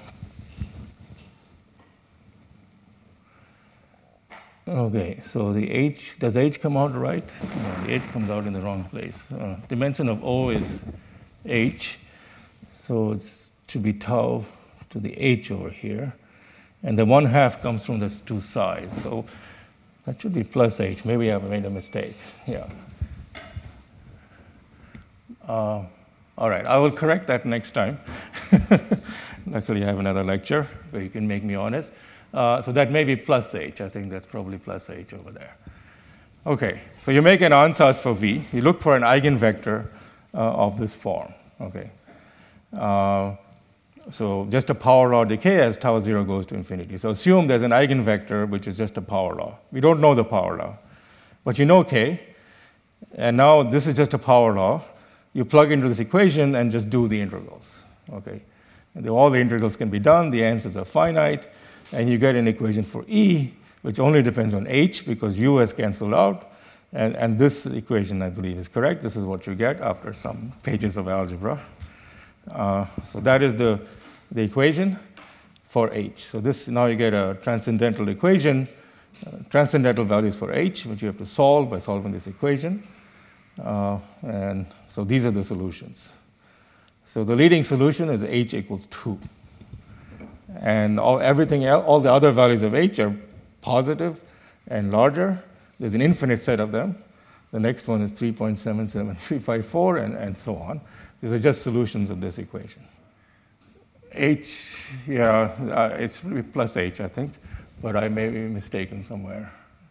okay, so the H, does H come out right? No, the H comes out in the wrong place. Uh, dimension of O is H, so it should be tau to the H over here. And the one half comes from the two sides, so that should be plus H. Maybe I've made a mistake, yeah. Uh, all right, I will correct that next time. Luckily, I have another lecture where you can make me honest. Uh, so that may be plus H. I think that's probably plus H over there. Okay, so you make an ansatz for V. You look for an eigenvector uh, of this form. Okay. Uh, so just a power law decay as tau zero goes to infinity. So assume there's an eigenvector which is just a power law. We don't know the power law, but you know K. And now this is just a power law. You plug into this equation and just do the integrals. Okay. And all the integrals can be done, the answers are finite, and you get an equation for E, which only depends on H because U has canceled out. And, and this equation, I believe, is correct. This is what you get after some pages of algebra. Uh, so that is the, the equation for H. So this, now you get a transcendental equation, uh, transcendental values for H, which you have to solve by solving this equation. Uh, and so these are the solutions. So the leading solution is H equals two. And all, everything else, all the other values of H are positive and larger. There's an infinite set of them. The next one is three point seven seven three five four, and, and so on. These are just solutions of this equation. H, yeah, uh, it's plus H, I think, but I may be mistaken somewhere.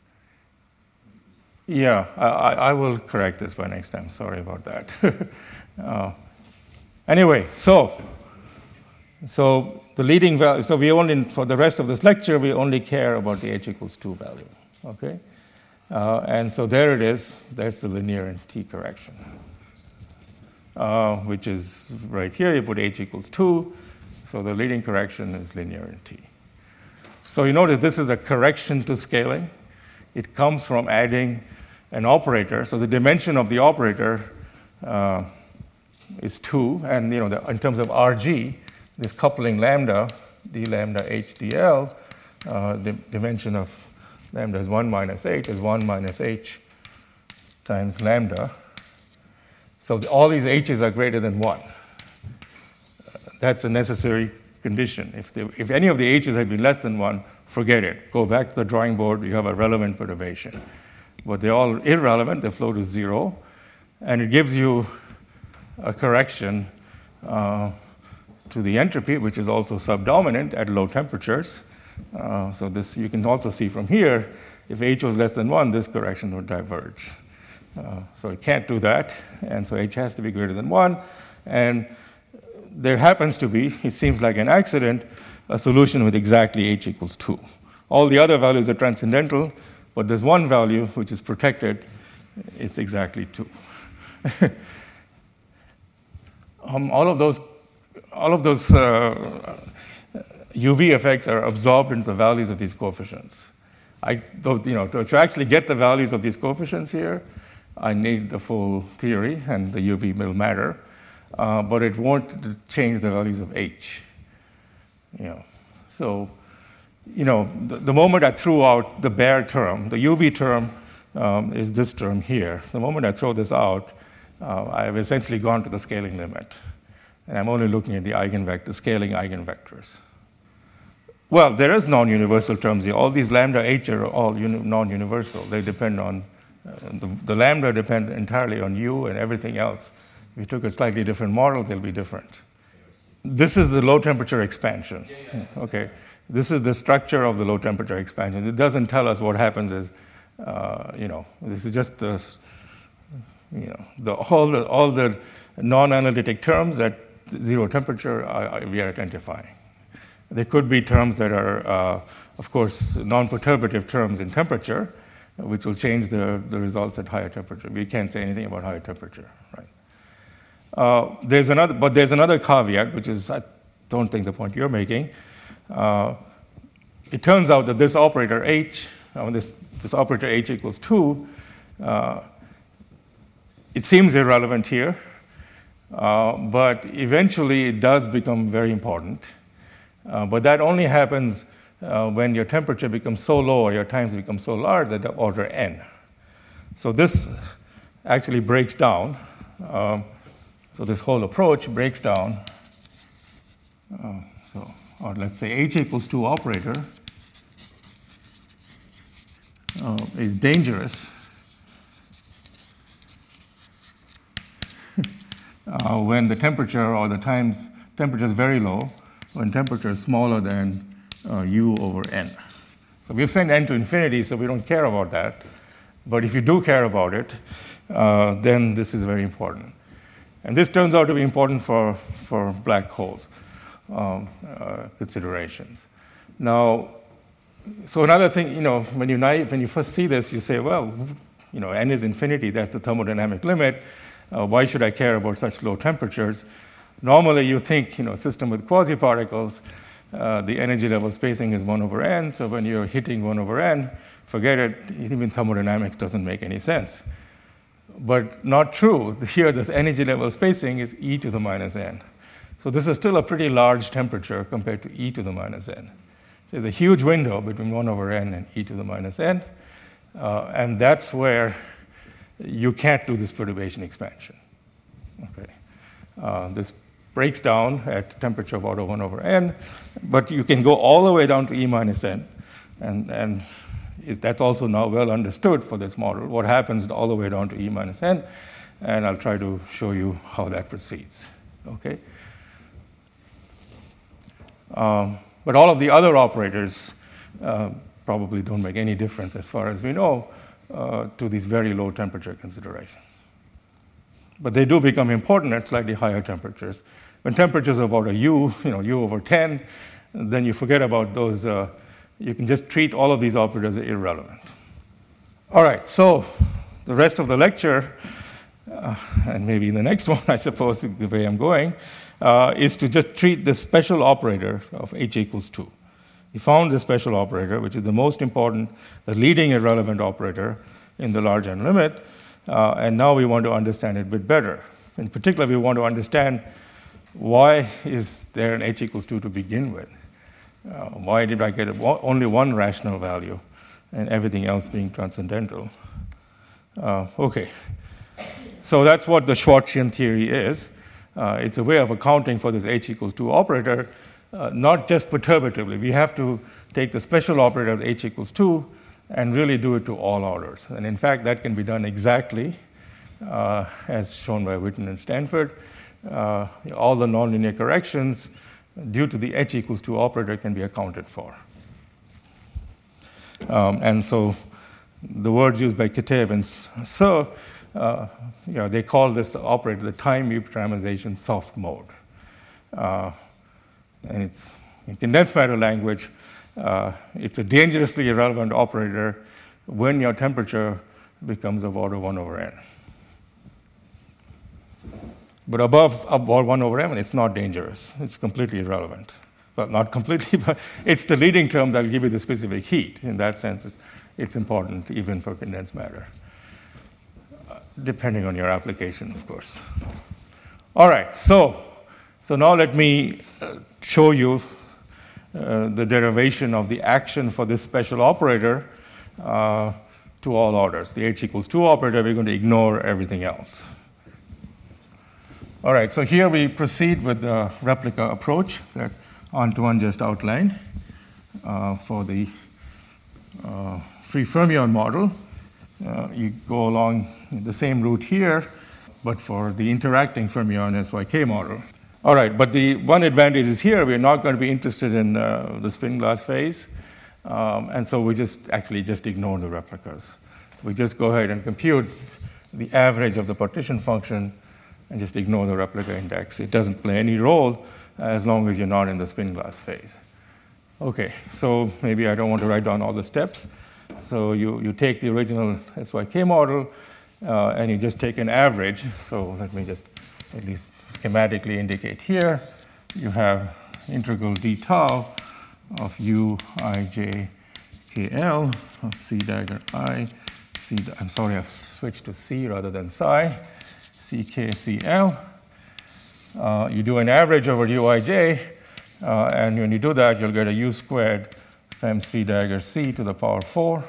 Yeah, I, I will correct this by next time. Sorry about that. uh, anyway, so so the leading value. So we only, for the rest of this lecture, we only care about the H equals two value. Okay, uh, and so there it is. That's the linear in T correction, uh, which is right here. You put H equals two. So the leading correction is linear in T. So you notice this is a correction to scaling. It comes from adding an operator. So the dimension of the operator uh, is two. And you know, the, in terms of R G, this coupling lambda, d lambda h dl, uh, the dimension of lambda is one minus h, is one minus h times lambda. So the, all these h's are greater than one. That's a necessary condition. If, they, if any of the h's had been less than one, forget it. Go back to the drawing board, you have a relevant perturbation. But they're all irrelevant, they flow to zero. And it gives you a correction uh, to the entropy, which is also subdominant at low temperatures. Uh, so this you can also see from here, if h was less than one, this correction would diverge. Uh, so it can't do that, and so h has to be greater than one. And there happens to be, it seems like an accident, a solution with exactly h equals two. All the other values are transcendental, but there's one value which is protected, it's exactly two. um, all of those, all of those uh, U V effects are absorbed into the values of these coefficients. I, though, you know, to, to actually get the values of these coefficients here, I need the full theory, and the U V will matter. Uh, but it won't change the values of h. You know. So, you know, the, the moment I threw out the bare term, the U V term um, is this term here. The moment I throw this out, uh, I've essentially gone to the scaling limit. And I'm only looking at the eigenvector, scaling eigenvectors. Well, there is non-universal terms here. All these lambda h are all non-universal. They depend on, uh, the, the lambda depends entirely on u and everything else. If you took a slightly different model, they'll be different. This is the low temperature expansion. Yeah, yeah. Okay, this is the structure of the low temperature expansion. It doesn't tell us what happens is, uh, you know, this is just the, you know, the, all the all the non-analytic terms at zero temperature are, we are identifying. There could be terms that are, uh, of course, non-perturbative terms in temperature, which will change the, the results at higher temperature. We can't say anything about higher temperature, right? Uh, there's another, but there's another caveat, which is, I don't think the point you're making. Uh, it turns out that this operator h, uh, this, this operator h equals two, uh, it seems irrelevant here, uh, but eventually it does become very important. Uh, but that only happens uh, when your temperature becomes so low or your times become so large at the order n. So this actually breaks down. Um, So this whole approach breaks down. Uh, so, or let's say h equals two operator uh, is dangerous uh, when the temperature or the times temperature is very low, when temperature is smaller than uh, u over n. So we've sent n to infinity, so we don't care about that. But if you do care about it, uh, then this is very important. And this turns out to be important for, for black holes um, uh, considerations. Now, so another thing, you know, when you, naive, when you first see this, you say, well, you know, n is infinity, that's the thermodynamic limit. Uh, why should I care about such low temperatures? Normally, you think, you know, system with quasi-particles, uh, the energy level spacing is one over n, so when you're hitting one over n, forget it, even thermodynamics doesn't make any sense. But not true. Here, this energy level spacing is e to the minus n. So this is still a pretty large temperature compared to e to the minus n. There's a huge window between one over n and e to the minus n. Uh, and that's where you can't do this perturbation expansion. Okay. Uh, this breaks down at temperature of order one over n, but you can go all the way down to E minus n, and, and it, that's also now well understood for this model, what happens all the way down to E minus n, and I'll try to show you how that proceeds, okay? Um, but all of the other operators uh, probably don't make any difference as far as we know uh, to these very low temperature considerations. But they do become important at slightly higher temperatures. When temperatures of order U, you know, U over ten, then you forget about those. Uh, you can just treat all of these operators as irrelevant. All right, so the rest of the lecture, uh, and maybe the next one, I suppose, the way I'm going, uh, is to just treat this special operator of H equals two. We found this special operator, which is the most important, the leading irrelevant operator in the large N limit. Uh, and now we want to understand it a bit better. In particular, we want to understand why is there an H equals two to begin with? Uh, why did I get a, only one rational value and everything else being transcendental? Uh, okay, so that's what the Schwarzian theory is. Uh, it's a way of accounting for this H equals two operator, uh, not just perturbatively. We have to take the special operator of H equals two and really do it to all orders. And in fact, that can be done exactly uh, as shown by Witten and Stanford. Uh, all the nonlinear corrections due to the H equals two operator can be accounted for. Um, and so the words used by Kitev and So, uh, you know, they call this operator the time parameterization soft mode. Uh, and it's in condensed matter language, Uh, it's a dangerously irrelevant operator when your temperature becomes of order one over n. But above, above one over n, it's not dangerous. It's completely irrelevant. Well, not completely, but it's the leading term that will give you the specific heat. In that sense, it's important even for condensed matter, uh, depending on your application, of course. All right, so, so now let me uh, show you Uh, the derivation of the action for this special operator uh, to all orders. The H equals two operator, we're going to ignore everything else. All right, so here we proceed with the replica approach that Antoine just outlined uh, for the uh, free fermion model. Uh, you go along the same route here, but for the interacting fermion S Y K model. All right, but the one advantage is here, we're not going to be interested in uh, the spin glass phase, um, and so we just actually just ignore the replicas. We just go ahead and compute the average of the partition function and just ignore the replica index. It doesn't play any role as long as you're not in the spin glass phase. Okay, so maybe I don't want to write down all the steps. So you, you take the original S Y K model, uh, and you just take an average. So let me just at least schematically indicate here. You have integral d tau of u I j k l of c dagger I, c, I'm sorry, I've switched to c rather than psi, c k c l. Uh, you do an average over uij, uh, and when you do that, you'll get a u squared fem c dagger c to the power four,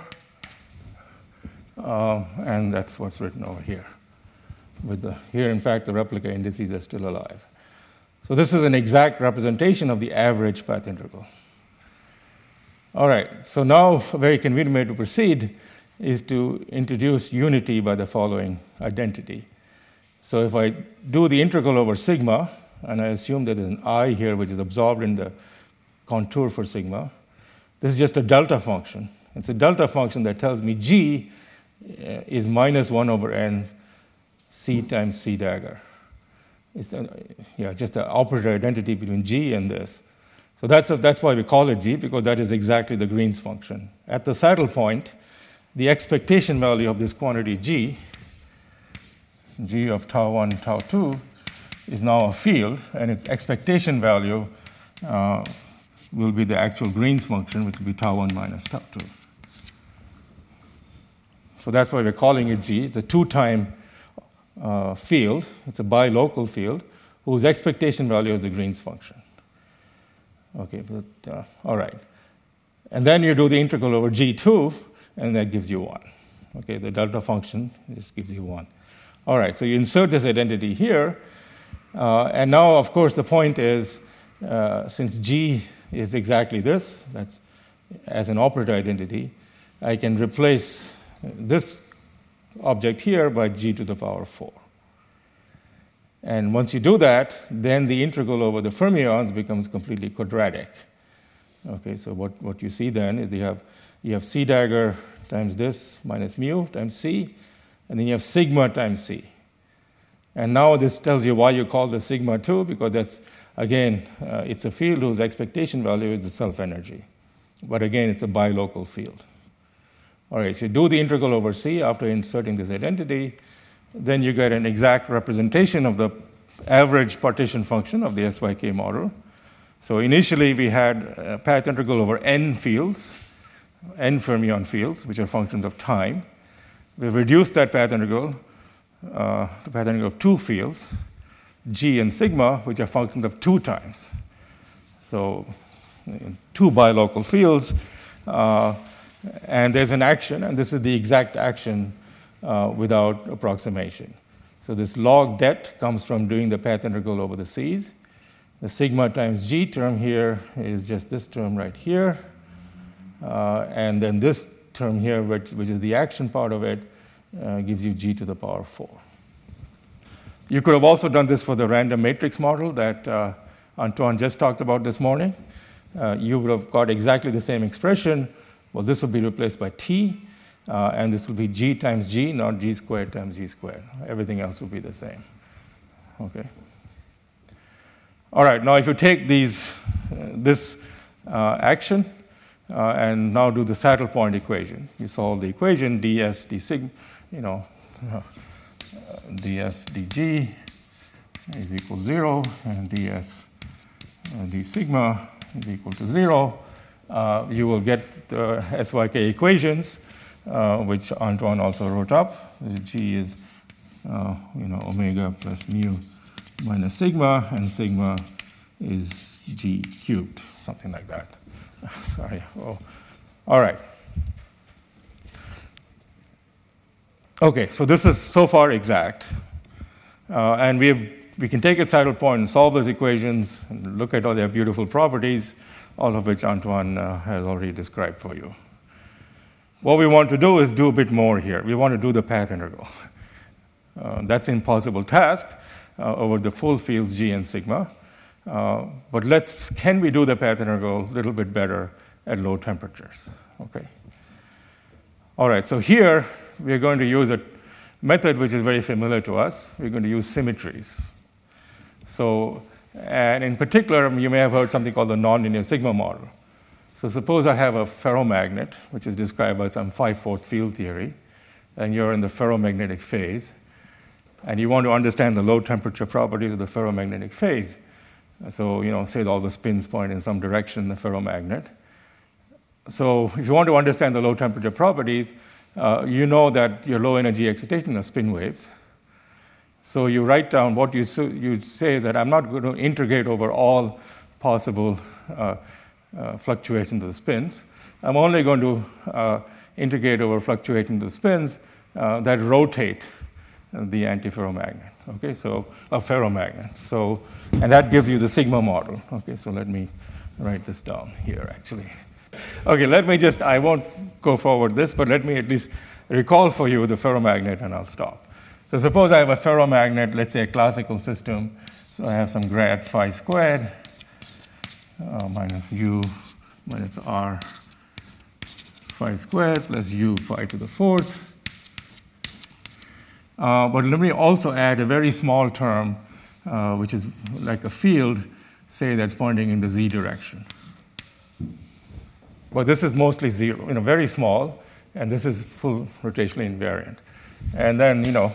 uh, and that's what's written over here. With the, here, in fact, the replica indices are still alive. So this is an exact representation of the average path integral. All right, so now a very convenient way to proceed is to introduce unity by the following identity. So if I do the integral over sigma, and I assume that there's an I here which is absorbed in the contour for sigma, this is just a delta function. It's a delta function that tells me G is minus one over n c times c dagger. It's the, yeah, just the operator identity between G and this. So that's, a, that's why we call it G, because that is exactly the Green's function. At the saddle point, the expectation value of this quantity G, G of tau one, tau two, is now a field, and its expectation value uh, will be the actual Green's function, which will be tau one minus tau two. So that's why we're calling it G. It's a two-time uh, field. It's a bilocal field whose expectation value is the Green's function. Okay, but uh, all right. And then you do the integral over G two, and that gives you one. Okay, the delta function just gives you one. All right, so you insert this identity here, Uh, and now, of course, the point is, uh, since G is exactly this, that's as an operator identity, I can replace this object here by G to the power four. And once you do that, then the integral over the fermions becomes completely quadratic. Okay, so what, what you see then is you have, you have C dagger times this minus mu times C, and then you have sigma times C. And now this tells you why you call this sigma two, because that's, again, uh, it's a field whose expectation value is the self-energy. But again, it's a bilocal field. All right, if you do the integral over C after inserting this identity, then you get an exact representation of the average partition function of the S Y K model. So initially, we had a path integral over n fields, n fermion fields, which are functions of time. We've reduced that path integral uh, to path integral of two fields, G and sigma, which are functions of two times. So two bilocal fields, uh, and there's an action, and this is the exact action uh, without approximation. So this log det comes from doing the path integral over the C's. The sigma times G term here is just this term right here. Uh, and then this term here, which, which is the action part of it, uh, gives you G to the power four. You could have also done this for the random matrix model that uh, Antoine just talked about this morning. Uh, you would have got exactly the same expression. Well, this will be replaced by T, uh, and this will be G times G, not G squared times G squared. Everything else will be the same. Okay. All right, now if you take these, uh, this uh, action uh, and now do the saddle point equation, you solve the equation ds d sigma, you know, uh, ds dg is equal to zero, and ds uh, d sigma is equal to zero. Uh, you will get the S Y K equations, uh, which Antoine also wrote up. G is, uh, you know, omega plus mu minus sigma, and sigma is G cubed, something like that. Sorry. Oh. All right. Okay, so this is so far exact. Uh, and we have, we can take a saddle point and solve those equations and look at all their beautiful properties, all of which Antoine uh, has already described for you. What we want to do is do a bit more here. We want to do the path integral. Uh, that's an impossible task uh, over the full fields G and sigma. Uh, but let's, can we do the path integral a little bit better at low temperatures? Okay. All right, so here we're going to use a method which is very familiar to us. We're going to use symmetries. So, and in particular, you may have heard something called the nonlinear sigma model. So suppose I have a ferromagnet, which is described by some five-fold field theory, and you're in the ferromagnetic phase, and you want to understand the low temperature properties of the ferromagnetic phase. So, you know, say all the spins point in some direction in the ferromagnet. So if you want to understand the low temperature properties, uh, you know that your low energy excitation are spin waves. So you write down what you, so, you say that I'm not going to integrate over all possible uh, uh, fluctuations of the spins. I'm only going to uh, integrate over fluctuations of the spins uh, that rotate the antiferromagnet. Okay, so a ferromagnet. So, and that gives you the sigma model. Okay, so let me write this down here actually. Okay, let me just, I won't go forward this, but let me at least recall for you the ferromagnet and I'll stop. So suppose I have a ferromagnet, let's say a classical system. So I have some grad phi squared uh, minus u minus r phi squared plus u phi to the fourth. Uh, but let me also add a very small term, uh, which is like a field, say that's pointing in the z direction. Well, this is mostly zero, you know, very small, and this is full rotationally invariant. And then, you know,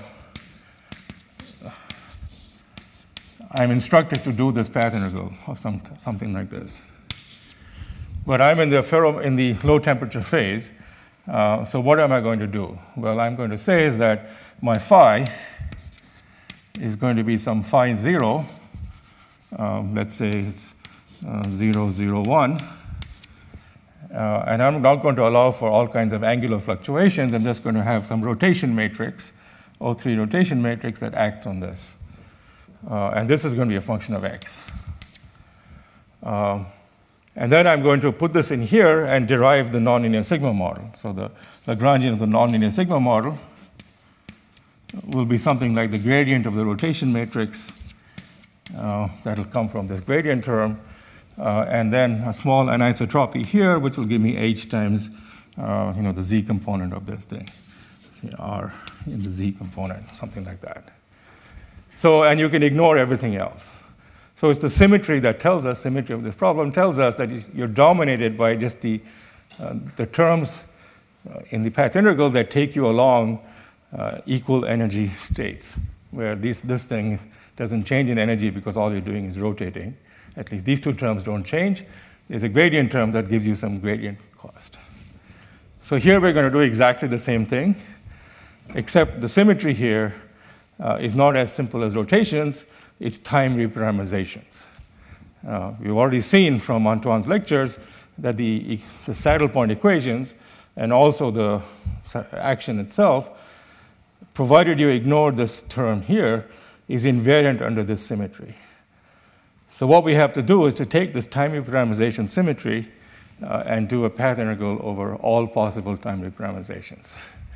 I'm instructed to do this path integral of some, something like this. But I'm in the ferro, in the low temperature phase, uh, so what am I going to do? Well, I'm going to say is that my phi is going to be some phi zero, um, let's say it's uh, zero, zero, one. Uh, and I'm not going to allow for all kinds of angular fluctuations. I'm just going to have some rotation matrix, O three rotation matrix that acts on this. Uh, and this is going to be a function of x. Um, and then I'm going to put this in here and derive the nonlinear sigma model. So the Lagrangian of the nonlinear sigma model will be something like the gradient of the rotation matrix. Uh, that'll come from this gradient term. Uh, and then a small anisotropy here, which will give me h times uh, you know, the z component of this thing. See, r in the z component, something like that. So, and you can ignore everything else. So it's the symmetry that tells us, symmetry of this problem tells us that you're dominated by just the, uh, the terms uh, in the path integral that take you along uh, equal energy states, where these, this thing doesn't change in energy because all you're doing is rotating. At least these two terms don't change. There's a gradient term that gives you some gradient cost. So here we're going to do exactly the same thing, except the symmetry here uh, is not as simple as rotations. It's time reparameterizations. Uh, we've already seen from Antoine's lectures that the, the saddle point equations and also the action itself, provided you ignore this term here, is invariant under this symmetry. So what we have to do is to take this time reparameterization symmetry uh, and do a path integral over all possible time reparameterizations.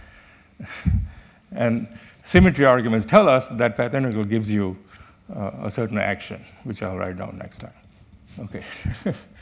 And symmetry arguments tell us that, that path integral gives you Uh, a certain action, which I'll write down next time. Okay.